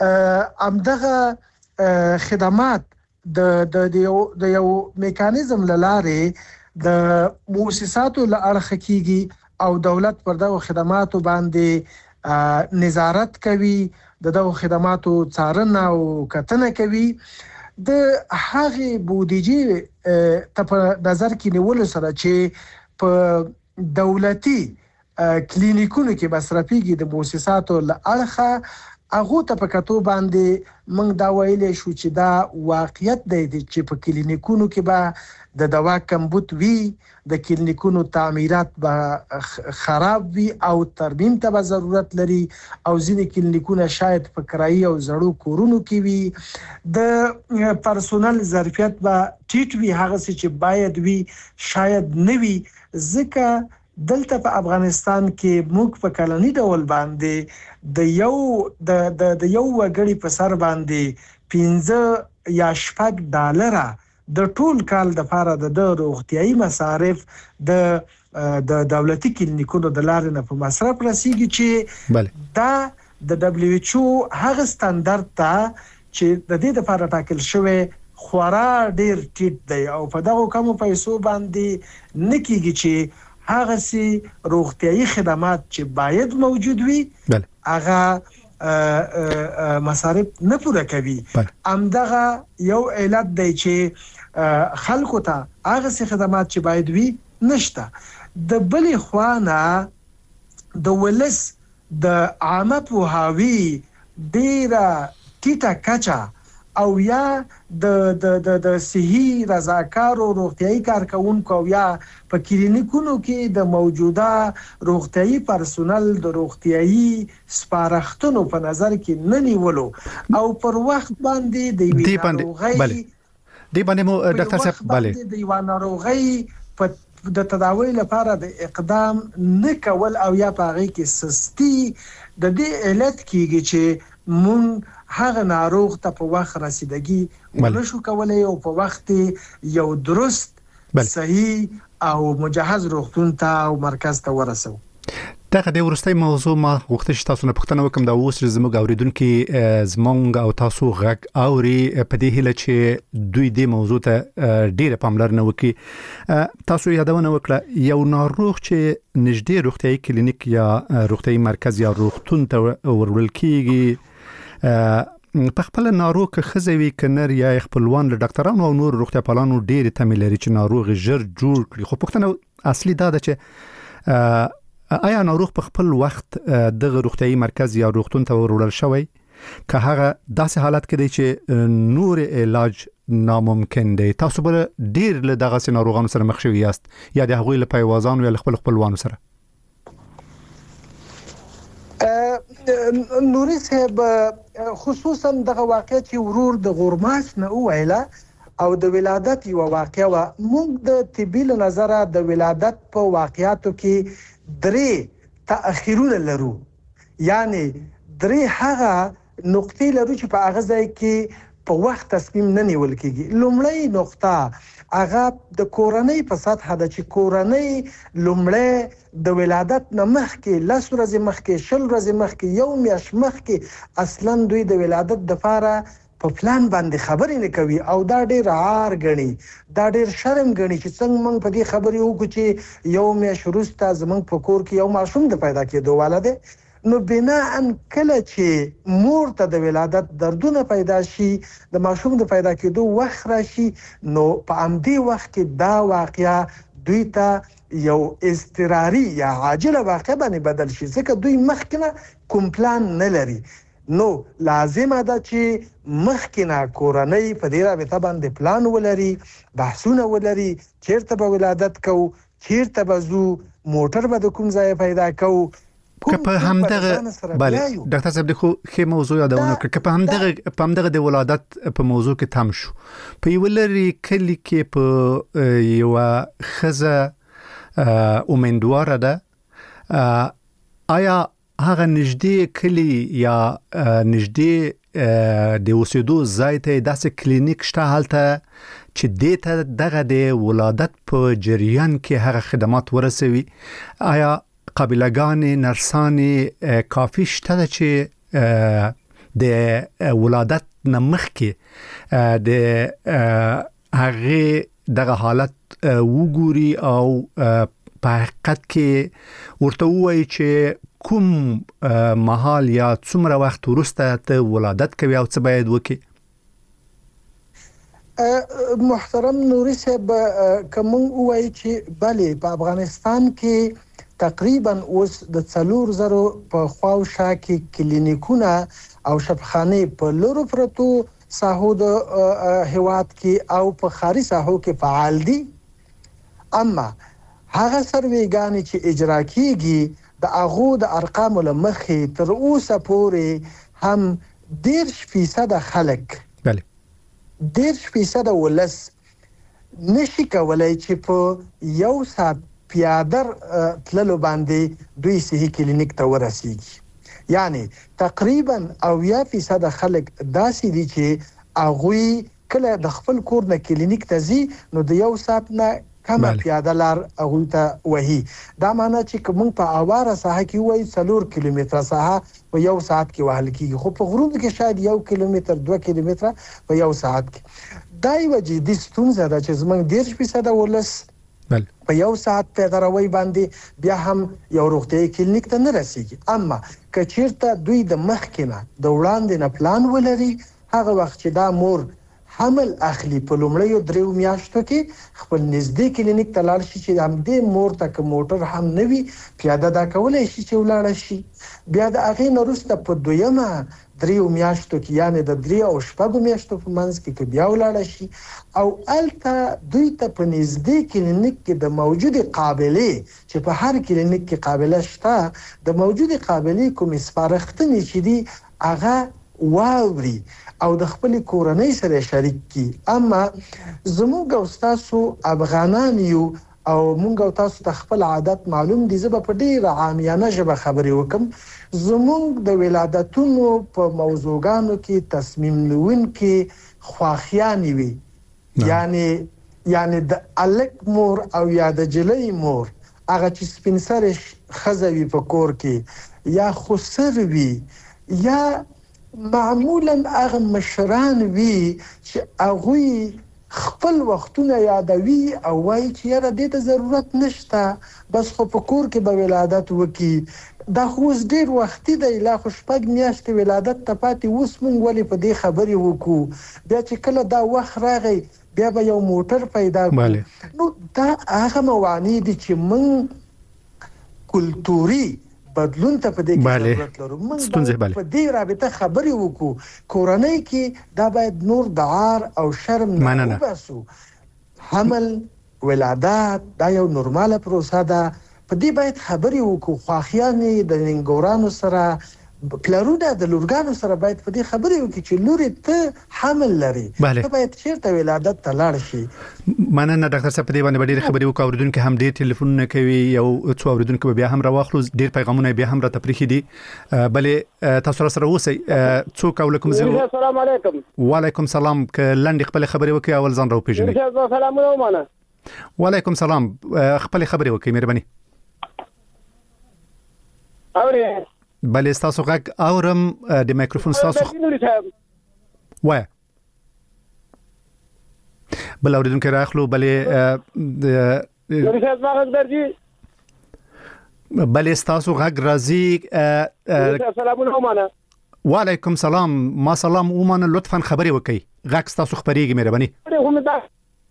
امدغه خدمات د د د یو میکانیزم لاره د مؤسساتو لاره کیږي او دولت پر دغه خدماتو باندې نظارت کوي، د دغه خدماتو څارنه او کتنه کوي. د هغه بودیجه ته په نظر کې نیول سره چې په دولتي کلینیکونو کې مصرفيږي د مؤسساتو له اړخه هغه ته په کتو باندې موږ دا ویلې شو چې دا واقعیت دی چې په کلینیکونو کې به د دوا کمبود وي، د کلینیکونو تعمیرات به خراب وي او ترمیم ته به ضرورت لري او ځینې کلینیکونه شاید په کرایي او زړو کورونو کې وي، د پرسونل ظرفیت به ټیټ وي، هغه چې باید وي شاید نه وي. ځکه دلته په افغانستان کې موږ په کلنی ډول باندې د یو د د د یو وګړي په سر باندې پنځه یا شپږ ډالره د ټول کال د لپاره د روغتيایي مصارف د د دولتي کلینیکونو د لارې نه په مصرف رسیږي چې بله دا د دبليو ایچ او هغه ستاندرد ته چې د دې لپاره ټاکل شوی خورا ډیر ټیټ دی او په دغه کمو پیسو باندې نکېږي چې هغه سي روغتيایي خدمات چې باید موجود وي هغه مصارف نه پوره کوي. همدغه یو علت دی چې خلکو ته هغه سي خدمات چې باید وي نشته. د بلې خوانه د ولس د عامه پوهاوی ډیره ټیټه کچه او یا د د د د صحي رضاکارو روغتيایي کارکونکو او یا په کلینیکونو کې د موجوده روغتيایي پرسونل د روغتيایي سپارښتنو په نظر کې نه نیولو او پر وخت باندې د وی ناروغي دی باندې مو ډاکټر صاحب bale د وی ناروغي په د تداوی لپاره د اقدام نه کول او یا پاغي کې سستی د دې علت کېږي چې مون هغه ناروغ ته په وخت رسیدګي ونشو کولای او په وخت یو درست بل. صحیح او مجهز روغتون ته او مرکز ته ورسو. دغه د ورستۍ موضوع ما وخت چې تاسو نه پوښتنه وکم دا اوس زموږ اوریدونکو زمونږ او تاسو غږ اوري په دې هله چې دوی دې موضوع ته ډیره پاملرنه وکړي. تاسو یادونه وکړه یو ناروغ چې نږدې روغتيایي کلینیک یا روغتيایي مرکز یا روغتون ته ورول کیږي په خپل ناروغ که خزوي کنر یا خپلوان له ډاکټرانو او نور روغتیا پالانو ډیر تمه لري چې ناروغ ژر جوړ کړي. خو پوښتنه اصلي دا ده چې آیا ناروغ په خپل وخت د روغتيایي مرکز یا روغتون ته ورول شوی که هغه داسې حالت کې دی چې نور علاج ناممکن دی؟ تاسو به ډیر له دغه ناروغانو سره مخ شوي یاست یا د هغوی له پیوازانو یا خپل خپلوانو سره؟ نوري صاحب خصوصا دغه واقع چې ورور د غورماس نه ویله او د ولادت یو واقع و موږ د طبي نظر د ولادت په واقعاتو کې درې تاخيرونه لرو، یعنی درې هغه نقطې لرو چې په هغه ځای کې په وخت تصمیم نه نیول کیږي. لومړی نقطه هغه د کورنۍ په سطح د چې کورنۍ لومړی د ولادت نه مخکې لس ورځې مخکې شل ورځې مخکې یو میاشت مخکې اصلا دوی د ولادت د لپاره په پلان باندې خبرې نه کوي او دا ډېر عار غني، دا ډېر شرم غني چې څنګه موږ په دې خبرې وکړو چې یو میاشت وروسته زموږ په کور کې یو ماشوم د پیدا کېدو والده. نو بنا ان کله چې مور ته د ولادت دردونه پیدا شي د ماشوم د پیدا کېدو وخت راشي نو په امدي وخت کې دا واقعیا دوی ته یو اضطراري یا عاجله واقع باندې بدل شي ځکه دوی مخکنه کوم پلان نه لري. نو لازم ده چې مخکنه کورنۍ په دې رابطه باندې پلان ولري، بحثونه ولري، چیرته به ولادت کو، چیرته به زو، موټر به د کوم ځای پیدا کو. که په همدغه bale ډاکټر صاحب دغه خې موضوع یادونه کړ که په همدغه په همدغه د ولادت په موضوع کې تم شو په یو لري کلی کې په یو خزه اومندواره ده آیا هغه نږدې کلی یا نږدې د اوسېدو ځای ته داسې کلینیک شته هلته چې دې ته دغه د ولادت په جریان کې هغه خدمات ورسوي؟ آیا قابلګانې نرسانې کافي شته چې د ولادت نه مخکې د هغه دغه حالت وګوري او په حقیقت کې ورته وایي چې کوم مهال یا څومره وخت وروسته ته ولادت کوي او څه باید وکړي؟ محترم نوري صاحب کوم وایي چې بله په افغانستان کې تقریبا اوس د څلور زرو په خواو شا کې کلینیکونه او شفاخانې په لورو پرتو ساحو د هیواد کې او په خاري ساحو کې فعال دي. اما هغه سروېګانې چې اجرا کیږي د هغو د ارقامو له مخې تر اوسه پورې هم دېرش فیصده خلک بله دېرش فیصده ولس نشي کولای چې په یو ساعت پیاده تللو باندې دوی صحي کلینیک ته ورسیږي. یعنی تقریبا اویا فیصده خلک داسې دي چې هغوی کله د خپل کور نه کلینیک ته ځي نو د یو ساعت نه کمه پیاده لار هغوی ته وهي. دا معنی چې که موږ په اواره ساحه کې وایو څلور کیلومتره ساحه په یو ساعت کې وهل کېږي، خو په غرونو کې شاید یو کیلومتر دوه کیلومتره په یو ساعت کې. دا یوه جدي ستونزه ده چې زموږ دېرش فیصده ولس په یو ساعت پیاده روی باندې بیا هم یو روغتیايي کلینیک ته نه رسیږي. اما که چیرته دوی د مخکې نه د وړاندې نه پلان ولري، هغه وخت چې دا مور حمل اخلي په لومړیو دریو میاشتو کې خپل نږدې کلینیک ته لاړ شي چې همدې مور ته که موټر هم نه وي پیاده دا کولی شي چې ولاړه شي. بیا د هغې نه وروسته په دویمه دریو میاشتو کې یعنې د درې او شپږو میاشتو په منځ کې که بیا ولاړه شي او هلته دوی ته په نږدې کلینیک کې د موجودې قابلې چې په هر کلینیک کې قابله شته د موجودې قابلې کومې سپارښتنې چې دي هغه واوري او د خپل کورنۍ سره شریک کی. اما زموږ او تاسو افغانان یو او موږ او تاسو ته خپل عادت معلوم دي. زه په ډیره عامیانه ژبه خبرې وکم. زموږ د ولادتونو په موضوعګانو کې تصمیم نیونکي خواخیانې وي، یعنی یعنی د الک مور او یا د جلۍ مور هغه چې سپین سرې ښځه وي په کور کې یا خسر وي یا معمولا هغه مشران وي چې هغوی خپل وختونه یادوي او وایي چې یاره دې ته ضرورت نشته، بس خو په کور کې به ولادت وکړي. دا خو اوس ډېر وختي دی، لا خو شپږ میاشتې ولادت ته پاتې، اوس موږ ولې په دې خبرې وکړو؟ بیا چې کله دا وخت راغی بیا به یو موټر پیدا کړو. نو دا هغه موانع دي چې موږ کلتوري بدلون ته په دې کې ضرورت لرو. موږ په دې رابطه خبرې وکړو. کورنۍ کې دا باید نور د عار او شرم نه وباسو. حمل ولادت دا یو نورماله پروسه ده، په دې باید خبرې وکړو. خواخیانې د ننګورانو سره پلرونه د لورګانو سره باید په دې خبرې وکړي چې لورې ته حمل لري، ته باید چیرته ولادت ته لاړ شي. مننه ډاکټر صاحب، په دې باندې ډېرې خبرې وکړو. اوریدونکو هم ډېر ټلیفونونه کوي، یو څو اوریدونکو بیا هم راواخلو، ډېر پیغامونه بیا هم راته پرېښي دي. بلې تاسو سره اوسئ. څوک او لکم زه؟ السلام علیکم. وعلیکم سلام. که لنډې خپلې خبرې وکړئ اول ځان راوپېژنئ. سلامونه ومنه. وعلیکم سلام. خپلې خبرې وکړئ مهرباني. اورئ؟ بلې ستاسو غږ اورم. د مایکروفون ستاسو وایه. بل اوریدونکو راخلو. بلې بلې ستاسو غږ راځي. سلامونه ومنه. وعلیکم سلام. ما سلام ومنه. لطفا خبرې وکړئ، غږ ستاسو خبرېږي مهرباني.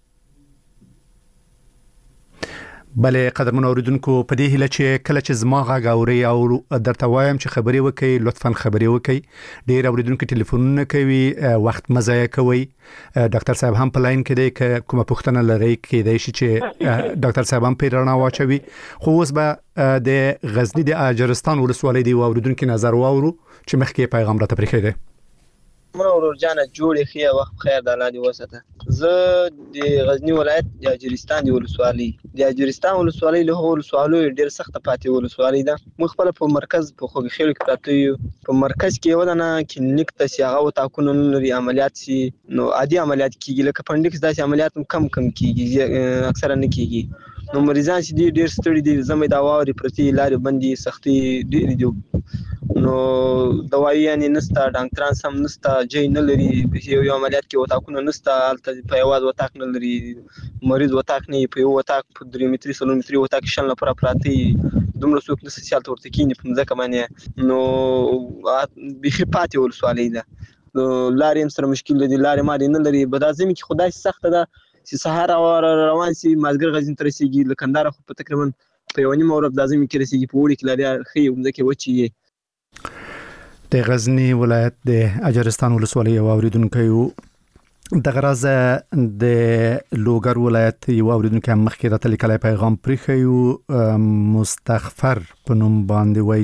بلې قدرمن اوریدونکو، په دې هیله چې کله چې زما غږ اوري او درته وایم چې خبرې وکړئ، لطفا خبرې وکړئ. ډېر اوریدونکو ټلیفونونه کوي، وخت مه ضایع کوئ. ډاکټر صاحب هم په لاین کې دی، که کومه پوښتنه لرئ کېدای شي چې ډاکټر صاحب هم پرې رڼا واچوي. خو اوس به د غزني د اجرستان ولسوالۍ د اوریدونکو نظر واورو چې مخکې پیغام راته پرېښی دی. مړه ورور جانه جوړې ښې وخت بخیر د الله دې وساته. زه د غزني ولایت د اجرستان د ولسوالۍ د اجرستان ولسوالۍ له هغو ولسوالیو ډېر سخته پاتې ولسوالۍ ده. موږ خپله په مرکز په خوږخیلو کې پراته یو. په مرکز کې یوه دانه کلینیک ته چې هغه وټاکونه نه لري، عملیات شي نو عادي عملیات کېږي، لکه پنډکس داسې عملیات هم کم کم کېږي، اکثره نه کېږي. نو مریضان چې دي ډېر ستړي دي، زمې د واورې پرتې لارې بندې، سختۍ ډېرې دي. نو دوايي یعنې نسته، ډاکټران سم نسته، جای نه لري، یو یو عملیات کې وطاقونه نسته، هلته په یوازې وطاق نه لري، مریض وطاق نه په یو وطاق په درې متري څلور متري وطاق کې شل نفره پراته وي، دومره څوک نسته چې هلته ورته کښېني په مځکه باندې. نو بیخي پاتې ولسوالۍ ده. لارې هم سره مشکل دي، لارې مارې نه لري. په دا زمي کې خدای سخت ده چې سهار روان سي مازګر غزين تر رسیږي. له کندهار خو په تقریبا په یو نیمه ورځ د زمي کې رسیږي، په وړي کې لري خي ومځکه وچی. د غزنی ولایت د اجرستان ولسوالۍ یو اوریدونکو یو د غرازه د لوګر ولایت یو اوریدونکو مخکې راته لیکلای پیغام پرېخیو مستغفر په نوم باندې وایي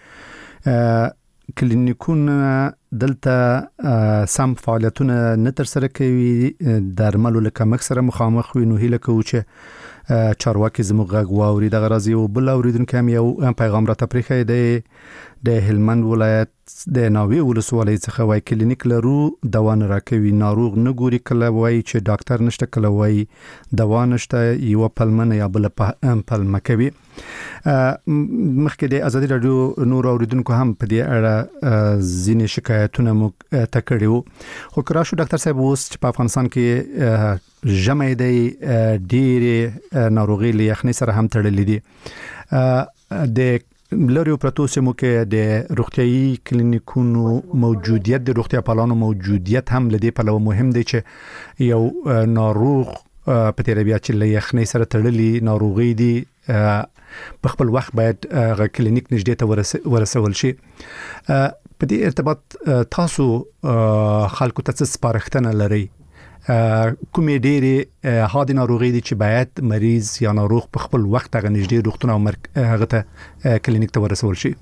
چې کلینیکونه دلته سم فعالیتونه نه تر سره کوي، درملو لکه مکسره مخامخ وي. نو هیله کوو چې چارواکي زموږ غږ واوري. د غرازي او بل اوریدونکو هم یو پیغام راته پرېخی دی د هلمند ولایت د ناوی ولسوالۍ څخه وای کلینیک لرو دوا نه راکوي، ناروغ نه ګوري، کله وای چې ډاکټر نشته، کله وای دوا نشته، یو پلمنه یا بل پلمه کوي. مخکې د ازادي رادیو نور اوریدونکو هم په دې اړه ځینې شکایتونه مو تکړیو. خو کراشو ډاکټر صاحب اوس چې په افغانستان کې جمع دی ډېر ناروغي له یخنۍ سره هم تړلې دي. د لریو پروتو سیمو کې د روغتيایي کلینیکونو موجودیت، د روغتیا پالانو موجودیت هم لدی په لو مهم دی چې یو ناروغ په تیر بیا چې له یخنۍ سره تړلې ناروغي دي په خپل وخت باید غ کلینیک نږدې ته ورسول شي. په دې ارتباط تاسو خلکو ته څه سپارښتنه لرئ؟ کومې ډېرې هادي ناروغي دي چې باید مریض یا ناروغ په خپل وخت هغه نږدې روغتون او هغه ته کلینیک ته ورسول شي؟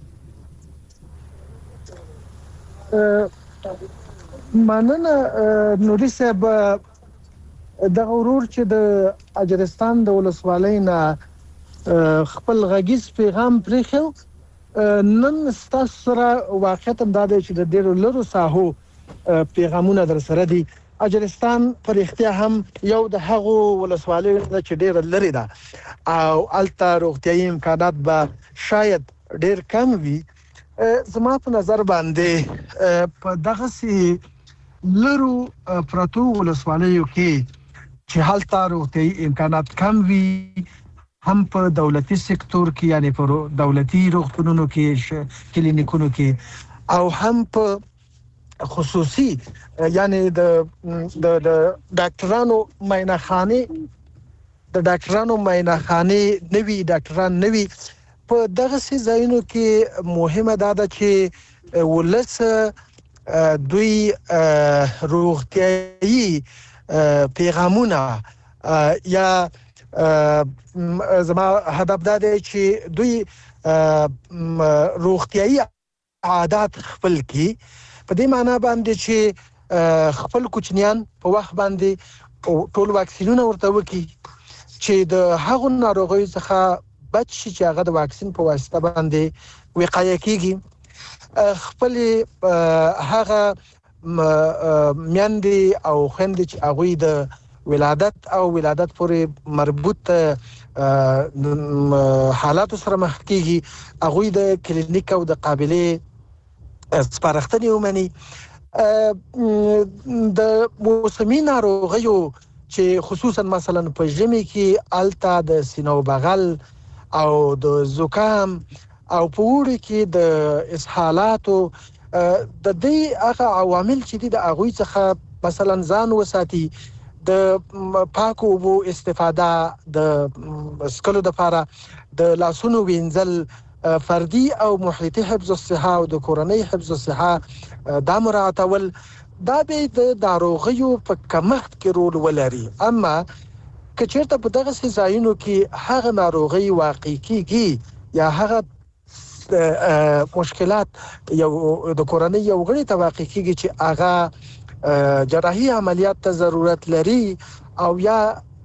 مننه نوري صاحب. د غرور چې د اجرستان د ولسوالۍ نه خپل غږیز پیغام پرېخو، نن ستاسو سره واقعیت دا دی چې د ډېرو لرو ساحو پیغامونه در سره دي. اجرستان پر اختیا هم یو د هغو ولسوالیو چې ډېر لري ده او الته روغتیایي امکانات به شاید ډېر کم وي. زما په نظر باندې په دغه سي لرو پروتو ولسوالیو کې چې هلته روغتیایي امکانات کم وي، هم په دولتي سکتور کې یعنی په دولتي روغتونونو کې کلینیکونو کې او هم په خصوصي یعنی د د د ډاکټرانو معاینخانه د ډاکټرانو معاینخانه نوي ډاکټران نوي په دغه سي ځایونو کې مهمه ده چې ولس دوی روغتيایي پیغامونه یا زما هدف دا دی چې دوی روغتيایي عادت خپل کی، په دې معنی باندې چې خپل کوچنیان په وخت باندې ټول واکسینونه ورته وکړي چې د هغو ناروغیو څخه بچ شي چې هغه د واکسین په واسطه باندې وقایه کیږي. خپل هغه میندې او خويندې چې هغه د ولادت او ولادت پورې مربوط حالات سره مخ کیږي، هغه د کلینیک او د قابلیت سپارښتنې ومني. د موسمي ناروغیو چې خصوصا مثلا په ژمي کې التا د سینو بغل او د زکام او په وړي کې د اسهالاتو د دې هغه عوامل چې د هغه څخه مثلا ځان وساتي، د پاکو وو استفاده، د سکلو د لپاره د لاسونو وینځل، فردي او محیطي حفظ الصحه او د کورنۍ حفظ الصحه دا مراعاتول، دا به د ناروغیو په کمښت کې رول ولري. اما که چیرته په دغه ځایونو کې هغه ناروغي واقع کیږي یا هغه مشکلات یو د کورنۍ یو غړي ته واقع کیږي چې هغه جراحي عملیات ته ضرورت لري او یا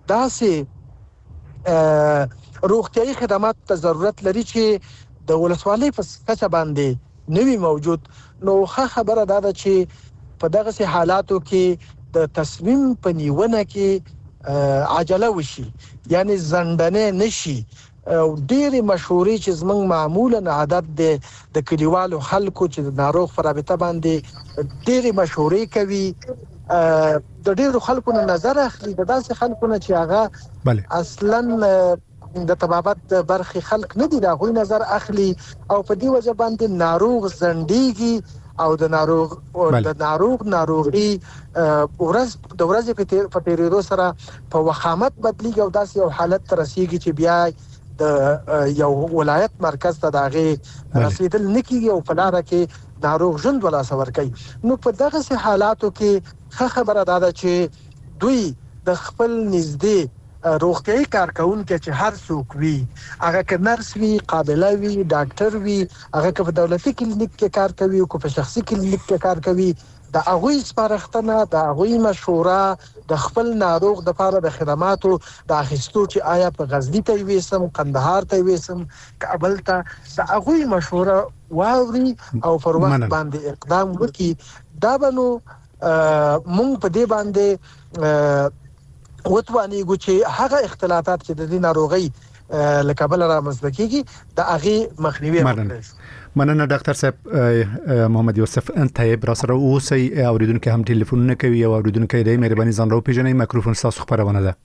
داسې روغتيایي خدمات ته ضرورت لري چې د ولسوالۍ په کچه باندې نوي موجود، نو ښه خبره ده چې په دغه سي حالاتو کې د تصمیم په نیونه کې عجله وشي، یعنی زندنه نشي. او ډېری مشورې چې زمنګ معمولا عادت دي د کلیوالو خلکو چې د ناروغ پر رابطه باندې ډېری مشورې کوي، د ډېرو خلکو نظر اخلي، د داسې خلکو نه چې هغه اصلا د طبابت برخي خلک نه دي، دا غوي نظر اخلي او په دې وجه باندې ناروغ زندګي او د ناروغ او د ناروغ ناروغي ورځ د ورځې په تیریدو سره په وخامت بدلیږي او داسې یو حالت ته رسیږي چې بیا د یو ولایت مرکز ته داغه رسیدل نکیږي او په لار کې ناروغ ژوند ولا سور کوي. نو په دغه سه حالاتو کې ښه خبره ده چې دوی د خپل نږدې روغتيایي کارکونکو چې هر څوک وي هغه ک نرس وي قابله وي ډاکټر وي هغه ک په دولتي کلینیک کې کار کوي او په شخصي کلینیک کې کار کوي د هغه سپارښتنه د هغه مشوره د خپل ناروغ د لپاره د خدماتو د اخیستو چې آیا په غزنی ته وېسم قندهار ته وېسم کابل ته د هغه مشوره واوري او پر وخت باندې اقدام وکړي دا بنو مونږ په دې باندې وتوانی ګوچې هغه اختلافات چې د دې ناروغي لکبل را مزدکیږي د هغه مخنیوي وکړي. مننه ډاکټر صاحب محمد یوسف انتایب را سره اوسئ اوریدونکو هم ټلیفونونه کوي او اوریدونکو دې مهرباني ځان راو پیژنئ میکروفون تاسو خبرونه ده.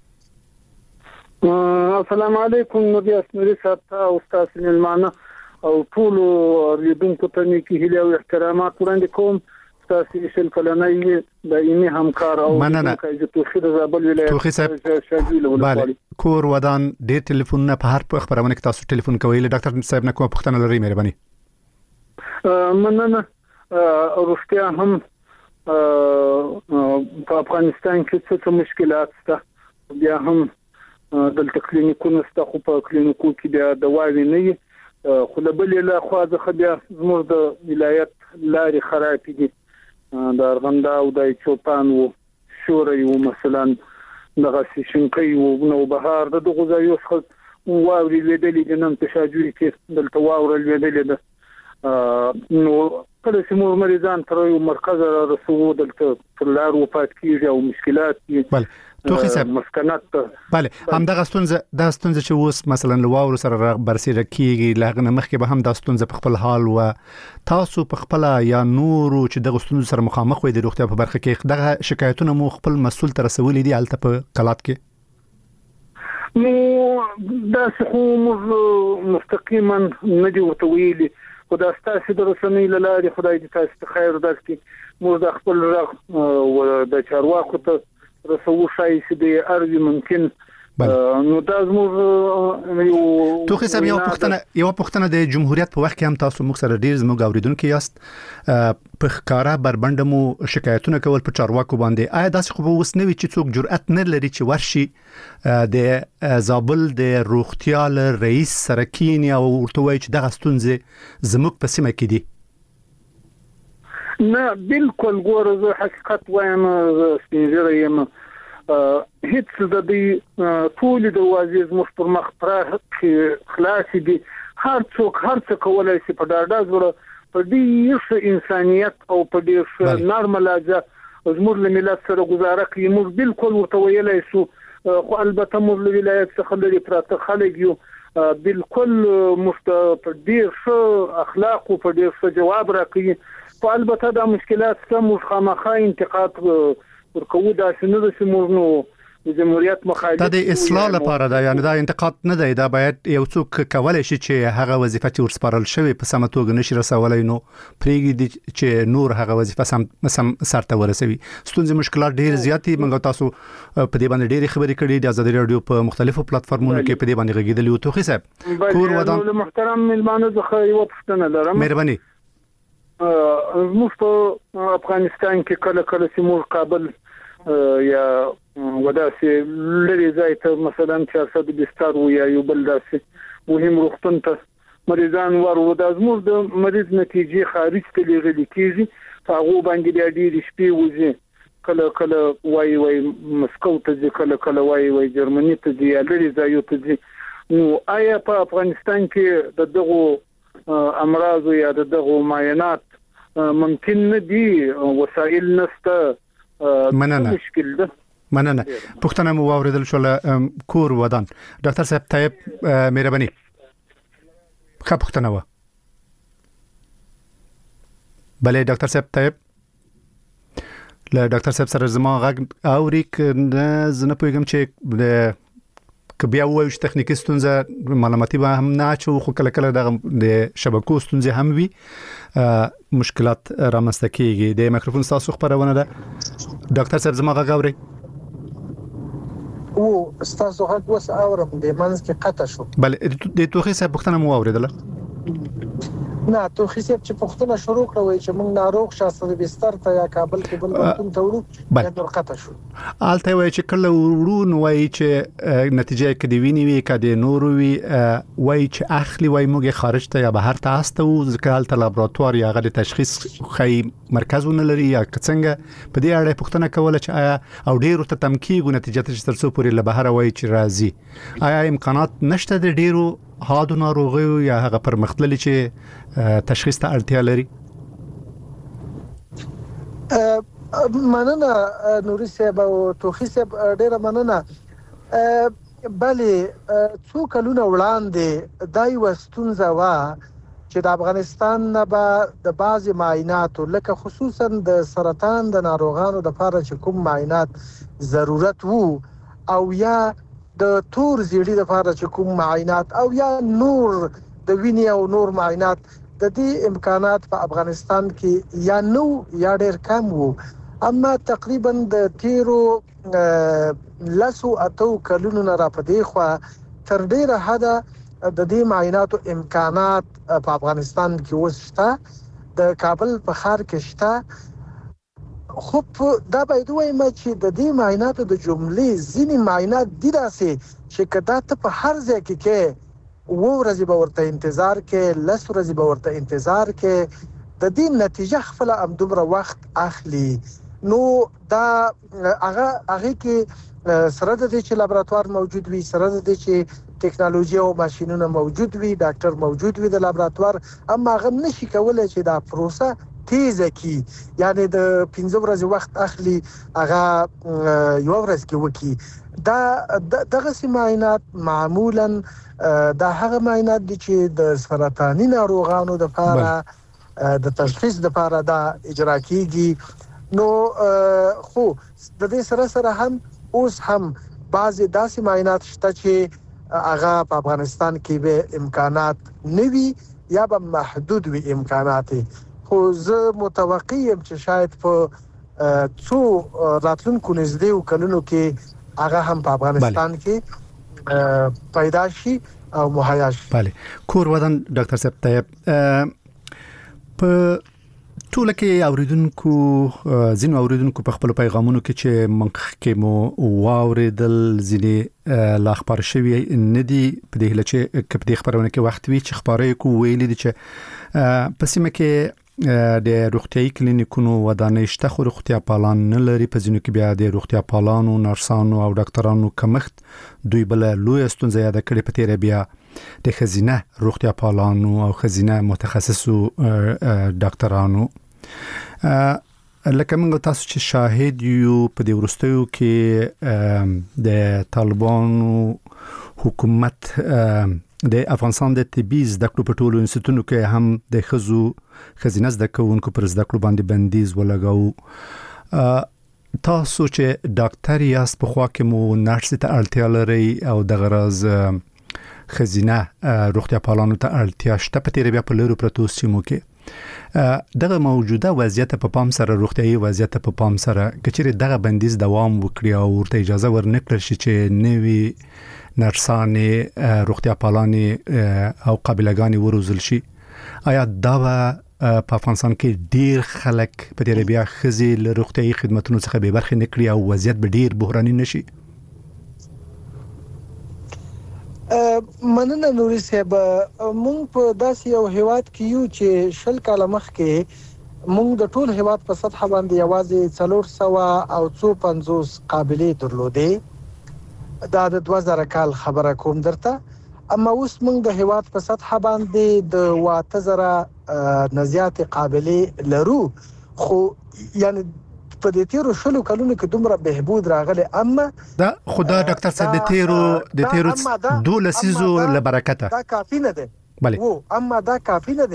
السلام علیکم نبی اسمري صاحب او استاد سليمان او ټول اوریدونکو ته نیکی هیله او احترامات وړاندې کوم. تاسو شل کلنۍ د ایمي همکار او د توخیر زابل ولایت شاجیل ولایت کور ودان ډېر ټلیفونونه په هر خبرونه کې تاسو ټلیفون کوئ له ډاکټر صاحب نه کوم پوښتنه لرئ مهرباني. مننه روغتیا هم په افغانستان کې څه مشکلات شته بیا هم د کلینیکونو شته خو په کلینیکو کې بیا دواوی نه خو له بلې له خوا ځخه بیا زموږ د ولایت لارې خراب دي د ارغنده او د چوپان وو شوري وو مثلا دغه شینکي وو نو بهار د دغه ځایو څخه واوري لیدلې د نن په شاجوري کې دلته واوري لیدلې ده نو کله چې مور مریضان تر یو مرکز را رسو دلته پر لار وفات کیږي او مشکلات دي. توخی صاحب مسکنات بله هم دغه ستونزه د ستونزه چې اوس مثلا لواور سره برسېره کیږي لغه مخکې به هم د ستونزه په خپل حال و تاسو په خپل یا نور چې د ستونزه سره مخامخ وي د روغتیا په برخه کې دغه شکایتونه مو خپل مسول تر رسولې دي الته په کلات کې نو دا څه مستقیما نه دی ورته ویلي خدای ستاسو د رسنۍ لاره خدای دې تاسو خیر درکړي موږ د خپل رغ او د چارواکو ته رسو شای چې د ارزي ممکن نو دا زموږ یو توخی صاحب یو پښتنه یو پښتنه د جمهوریت په وخت کې هم تاسو موږ سره ډیر زموږ اوریدونکو یاست په ښکارا بربندمو شکایتونه کول په چارواکو باندې آیا داسې خو اوس نوې چې څوک جرأت نه لري چې ورشي د زابل د روغتیا رئیس سره کینی او ورته وایي چې دغه ستونزې زموږ په سیمه کې دي؟ نه بالکل ګوره زه حقیقت وایم سپینځره یم هیڅ د دې ټول د وازیز مشتر مخ پر خلاص دي هر څوک هر څه کولای شي په ډاډه زړه په دې انسانيت او په دې نارملاجه زموږ ملت سره گزاره کوي موږ بالکل ورته ویلای شو خو البته موږ له ولایت څخه لري پراته خلک یو بالکل مست په دې ښه اخلاق او په دې ښه جواب راکړي خو البته دا مشکلات سم خامخا انتقاد ورکو دا شنو د سیمونو د جمهوریت مخالف دا د اصلاح لپاره دا یعنی دا انتقاد نه دی دا باید یو څوک کولای شي چې هغه وظیفه چې ورسپارل شوی په سم توګه نشي رسولای نو پریږدي چې نور هغه وظیفه سم سم سرته ورسوي. ستونزې مشکلات ډیر زیاتې موږ تاسو په دې باندې ډېری خبرې کړې د ازادي رادیو په مختلفو پلیټفارمونو کې په دې باندې غږیدل یو توخی صاحب کور ودان محترم ملمانو زخه یو پښتنه لرم مهرباني موږ په افغانستان کې کله کله چې موږ کابل یا وداسې لري ځای ته مثلا چهار سوه بستر و یا یو بل داسې مهم روغتون ته مریضان ورو د زموږ د مریض نتیجې خارج ته لیږل کیږي هغه باندې بیا ډېر شپې وځي کله کله وای وای مسکو ته ځي کله کله وای وای جرمني ته ځي یا لري ځایو ته ځي نو آیا په افغانستان کې د دغه امراض یا د دغه معاینات ممکن نه دي وسایل نشته مننه مشکل ده مننه پښتنه مو اوریدل شو کور ودان ډاکټر صاحب طيب مهرباني ښه پښتنه و بلې ډاکټر صاحب طيب له ډاکټر صاحب سره زما غږ اوري کنه زنه پوهیږم چې ک بیا وایو چې تخنیکی ستونزه معلوماتي به هم نه چو خو کله کله د شبکو ستونزه هم وي مشکلات رامنځته کیږي. د میکروفون تاسو خبرونه ده ډاکټر صاحب زما غاوري او تاسو هغه وس اورم د منځ کې قطع شو. بل د توخي صاحب پښتنه مو اوریدله نه توخي صاحب چې پښتنه شروع کړو چې موږ ناروغ شاسته بستر ته یا کابل کې بل وختون ته ورو د قطع شو. آلته وای چې کله ورون وای چې نتیجه کې دی ویني وی کده نور وی وای چې اخلي وای موږ خارج ته یا بهر ته استه او ځکه ته لابراتوار یا غو تشخیص خی مرکزونه لري یا څنګه په دې اړه پښتنه کوله چې آیا او ډیرو ته تمکیګو نتیجه ته ترڅو پورې له بهر وای چې راځي آیا امکانات نشته د ډیرو هادو ناروغي یا هغه پرمختللي چې تشخیص ته اړتیا لري؟ مننه نوري صاحب او توخي صاحب ډیره مننه. بلې څو کلونه وړاندې دای وستونزه وا چې د افغانستان نه به د بعضی معایناتو لکه خصوصا د سرطان د ناروغانو د لپاره چې کوم معاینات ضرورت وو او یا د تور زیړی د لپاره چې کوم معاینات او یا نور د وینې او نور معاینات د دې امکانات په افغانستان کې یا نو یا ډېر کم وو. اما تقریبا د تیرو لسو اتو کلونو نه را پدې خو تر ډیره حده د دې معایناتو امکانات په افغانستان کې وسته د کابل په ښار کې شته. خو دا باید وایم چې د دې معایناتو د جملې ځینې معاینات دي داسې چې کدا ته په هر ځای کې کې و ورځې به ورته انتظار کې لس ورځې به ورته انتظار کې د دې نتیجه خپل امدومره وخت اخلي. نو دا هغه هغه کې سره د دې چې لابراتوار موجود وي سره د دې چې ټیکنالوژي او ماشينونه موجود وي ډاکټر موجود وي د لابراتوار اما هغه نشي کولای چې دا پروسه تیزه کی یعنی د پنځه ورځې وخت اخلي هغه یو ورځ کې وکی. دا دغه سیماینات معمولا دا هغه معاینات دي چې د سرطاني ناروغانو د لپاره د تشخیص د لپاره دا اجرا کیږي. نو خو د دې سره سره هم اوس هم بعضی داسې معاینات شته چې هغه په افغانستان کې به امکانات نوي یا به محدود وي امکانات. خو زه متوقع یم چې شاید په څو راتلونکو نږدې کلونو کې هغه هم په افغانستان کې پیدا شي او مهیا شي. بله کور ودان ډاکټر صاحب ته په ټول کې اوریدونکو زینو اوریدونکو په خپل پیغامونو کې چې منخ کې مو واوریدل ځینې لا خبر شوی ندي په دې لچې په دې خبرونه کې وخت وی چې خبرې کو ویلې دي چې په سیمه کې د روغتيایي کلینیکونو ودانې شته خو روغتیا پالان نه لري. په ځینو کې بیا د روغتیا پالانو نرسانو او ډاکټرانو کمښت دوی بل لوی ستونزه یاد کړي. په تیر بیا د خزینه روغتیا پالانو او خزینه متخصصو ډاکټرانو لکه موږ تاسو چې شاهد یو په دې ورستیو کې د طالبانو حکومت د افغانستان د طبي زده کړو په ټولو انسټیټونو کې هم د خزو خزینه زده کوونکو پر زده کړو باندې بندیز ولګاو. تاسو چې ډاکټر یاست په خوا کې مو نرس ته اړتیا لري او د غرض خزینه روغتیا پالانو ته اړتیا شته. په تیر بیا په لورو پروتو سیمو کې دغه موجوده وضعیت په پام سره روغتيایي وضعیت په پام سره کچېره دغه بندیز دوام وکړي او ورته اجازه ورنکړل شي چې نوي نرسانې روغتیا پالانې او قابلګانې وروزل شي. آیا دا په افغانستان کې ډیر خلک په دې بیا خزي له روغتيایي خدماتو څخه به برخه نکړي او وضعیت به ډیر بحراني نشي؟ مننه نوري صاحب. مونږ په داسې یو هیواد کې یو چې شل کاله مخکې مونږ د ټول هیواد په سطح باندې یوازې څلور سوه او څو پنځوس قابلیت درلودې. دا د دوه زره کال خبره کوم درته. اما اوس مونږ د هیواد په سطح باندې د واته زره نه زیات قابلیت لرو. خو یعنی په دې تیرو شلو کلونو کې دومره بهبود راغلی. اما دا خدا ډاکټر صاحب د تیرو د تیرو دوه لسیزو له برکته دا کافی نه ده. بله وو اما دا کافی نه ده.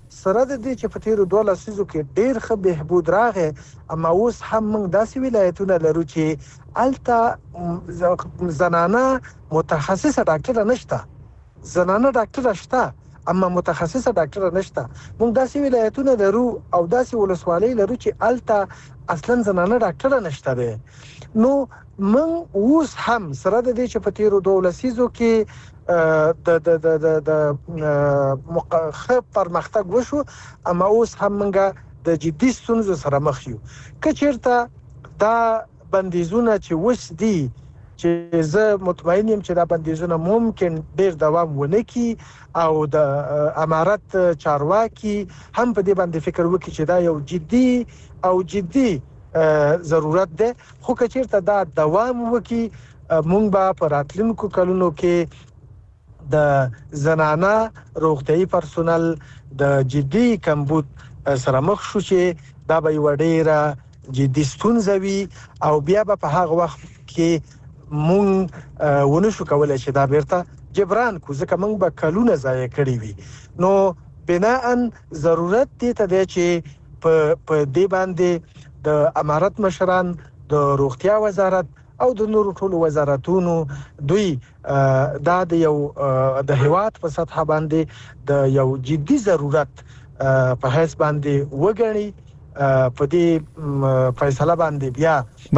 سره د دې چې په تیرو دوه لسیزو کې ډېر ښه بهبود راغی، اما اوس هم موږ داسې ولایتونه لرو چې هلته زنانه متخصصه ډاکټره نشته، زنانه ډاکټره شته اما متخصصه ډاکټره نشته. موږ داسې ولایتونه لرو او داسې ولسوالۍ لرو چې هلته اصلا زنانه ډاکټره نشته ده. نو موږ اوس هم سره د دې چې په تیرو دوه لسیزو کې د د د د د مخ پرمختګ وشو، اما اوس هم موږ د جدي ستونزو سره مخ یو. که چیرته دا بندیزونه چې وس دي چې زه مطمئن یم چې دا بندیزونه ممکن ډیر دوام ونه کړي او د امارت چارواکي هم په دې باندې فکر وکړي چې دا یو جدي او جدي ضرورت ده. خو که چیرته دا دوام وکړي مونږ به په راتلونکو کلونو کې د زنانه روغتيایي پرسونل د جدي کمبود سره مخ شو چې دا به یو ډیره جدي ستونزه وي او بیا به په هغه وخت کې مونږ ونه شو کولای چې دا بیرته جبران کو، ځکه مونږ به کلونه ضایع کړی وي. نو بناء ضرورت دي ته دی چې په په دې باندې د امارت مشران، د روغتیا وزارت او د نورو ټولو وزارتونو دوی دا د یو د هیواد په سطح باندې د یو جدي ضرورت په حیث باندې وګڼي، په دې فیصله باندې بیا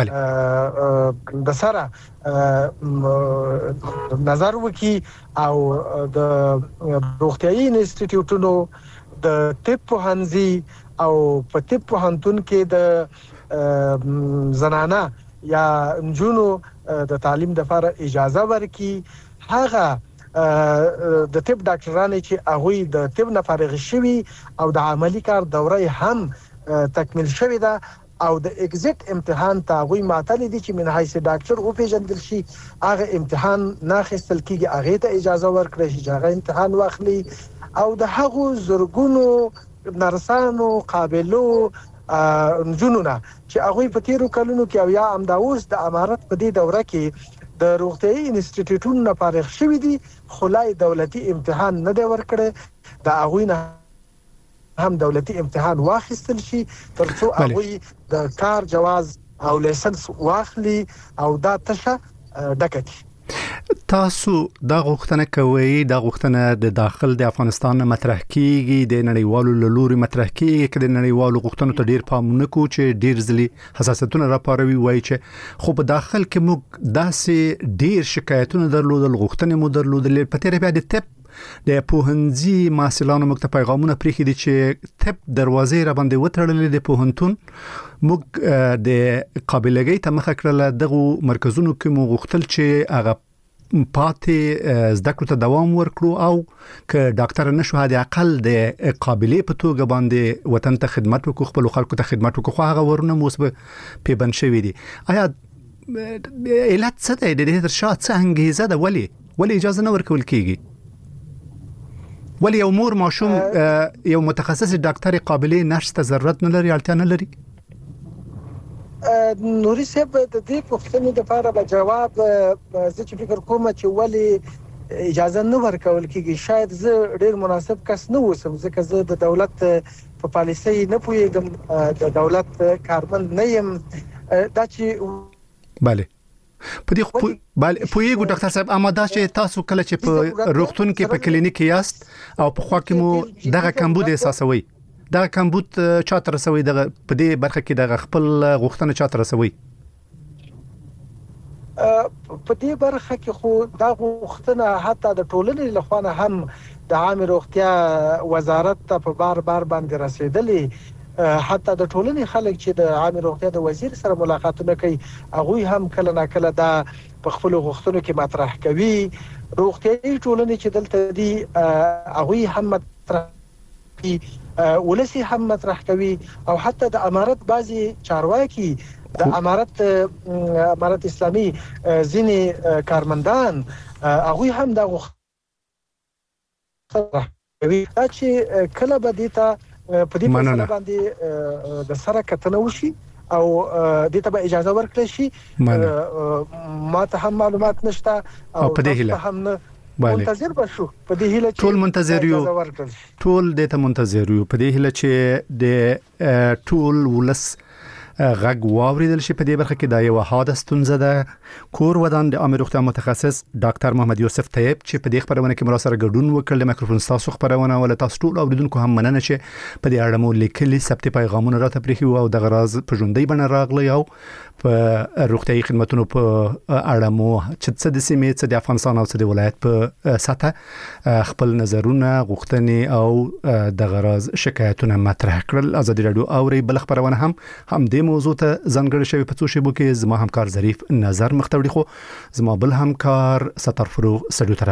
د سره نظر وکي او د روغتيایي انسټیټیوټونو د طب پوهنځي او په طب پوهنتون کې د زنانه یا نجونو د تعلیم لپاره اجازه ورکړي. هغه د طب ډاکټرانو چې هغه د طب نه فارغ شوي او د عملی کار دوره هم تکمیل شوی ده او د ایگزیټ امتحان ته غوي ماتل دي چې من حیث ډاکټر او پیژندل شي، هغه امتحان ناخستل کیږي، هغه ته اجازه ورکړي چې هغه امتحان واخلي او د هغو زرګونو نرسانو قابلو نجونونه چې هغه په تیرو کلونو کې او یا امداوس د امارت په دې دوره کې د روغتيایي انسټیټیوټونو نه فارغ شوی دي، خلای دولتي امتحان نه دی ورکړي، د هغه نه هم دولتي امتحان واخیستل شي ترڅو هغه د کار جواز او لایسنس واخلي او دا تشه ډکټي. تاسو دا غوښتنه کوي، دا غوښتنه د داخل د افغانستان مطرح کیږي، د نړیوالو لوري مطرح کیږي، کله نړیوالو غوښتنو ته ډیر پام نه کوي چې ډیر ځلې حساسیتونه راپاروي، وایي چې خو په داخل کې موږ داسې ډیر شکایتونه درلودل، غوښتنې مو درلودل. په تیر بیا د طب د پوهنځي محصلانو موږ ته پیغامونه پریخي دي چې طب دروازې را باندې وتړلې د پوهنتون، موږ د قابلیت ته مخه کړل، دغه مرکزونو کې موږ غوښتل چې هغه پاتې زده کړو ته دوام ورکړو او که ډاکټر نشو هدا اقل د قابلیت په توګه باندې وطن ته خدمت وکړو، خپل خلکو ته خدمت وکړو، خو هغه ورونه موږ په بن شوی دي. آیا علت څه دی د دې تر شا څه انګیزه ده؟ ولی ولی اجازه نه ورکول کیږي؟ ولی یو مور ماشوم یو متخصص ډاکټر قابلیت نشته، ضرورت نه لري، اړتیا نه لري؟ نوري صاحب د دې پوښتنې لپاره به جواب زه چې فکر کوم چې ولی اجازه نه ورکول کیږي، شاید زه ډیر مناسب کس نه وسم، ځکه زه د دولت په پالیسۍ نه پوهیږم، د دولت کارمند نه یم. دا چې bale په دې خو bale پوهیږو ډاکټر صاحب، اما دا چې تاسو کله چې په روغتون کې په کلینیک یاست او په خوا کې مو دغه کمبود احساسوي، دا کمبود چاته رسوي، دغه په دې برخه کې دغه خپل غوښتنه چاته رسوي؟ په دې برخه کې خو دا غوښتنه حتی د ټولنې لخوا هم د عام روغتیا وزارت ته په بار بار باندې رسیدلې، حتی د ټولنې خلک چې د عام روغتیا د وزیر سره ملاقاتونه کوي هغه هم کله نا کله دا په خپل غوښتنو کې مطرح کوي. روغتیايي ټولنې چې دلته دي هغه هم مطرح کوي، ولسی هم مطرح کوي او حتی د امارت بعضي چارواکي د امارت امارت اسلامي ځینې کارمندان هغه هم دا غوښتنه کوي چې کله به دیتا په دې مسله باندې د سره کتنه وشي او دې ته به اجازه ورکړي شي. ما ته هم معلومات نشته او په دې هم نه منتظر بشو په دې هیله ټول منتظر یو ټول د ته منتظر یو په دې هیله چې د ټول ولس غږ واوریدل شي په دې برخه کې دا یو حادثه ستونزه ده. کور ودان د عامه روغتیا متخصص ډاکټر محمد یوسف طیب چې په دې خبرونه کې مراسره ګډون وکړ د مایکروفون تاسو خبرونه ول تاسو ټول اوریدونکو هم مننه چې په دې اړه مو لیکلي ثبت پیغامونه راته پرېښي او د غراز په ژوندۍ بڼه راغلی او په روغتيایي خدماتونو په اړه مو چې څه د سیمې څه د افغانستان او څه د ولایت په سطح خپل نظرونه غوښتنې او د غراز شکایتونه مطرح کړل. ازادي رادیو اوري بل خبرونه هم هم د موضوع ته ځانګړی شوی په څو شیبو کې زما همکار ظریف نظر مختوړي خو زما بل همکار ستر فروغ سړیو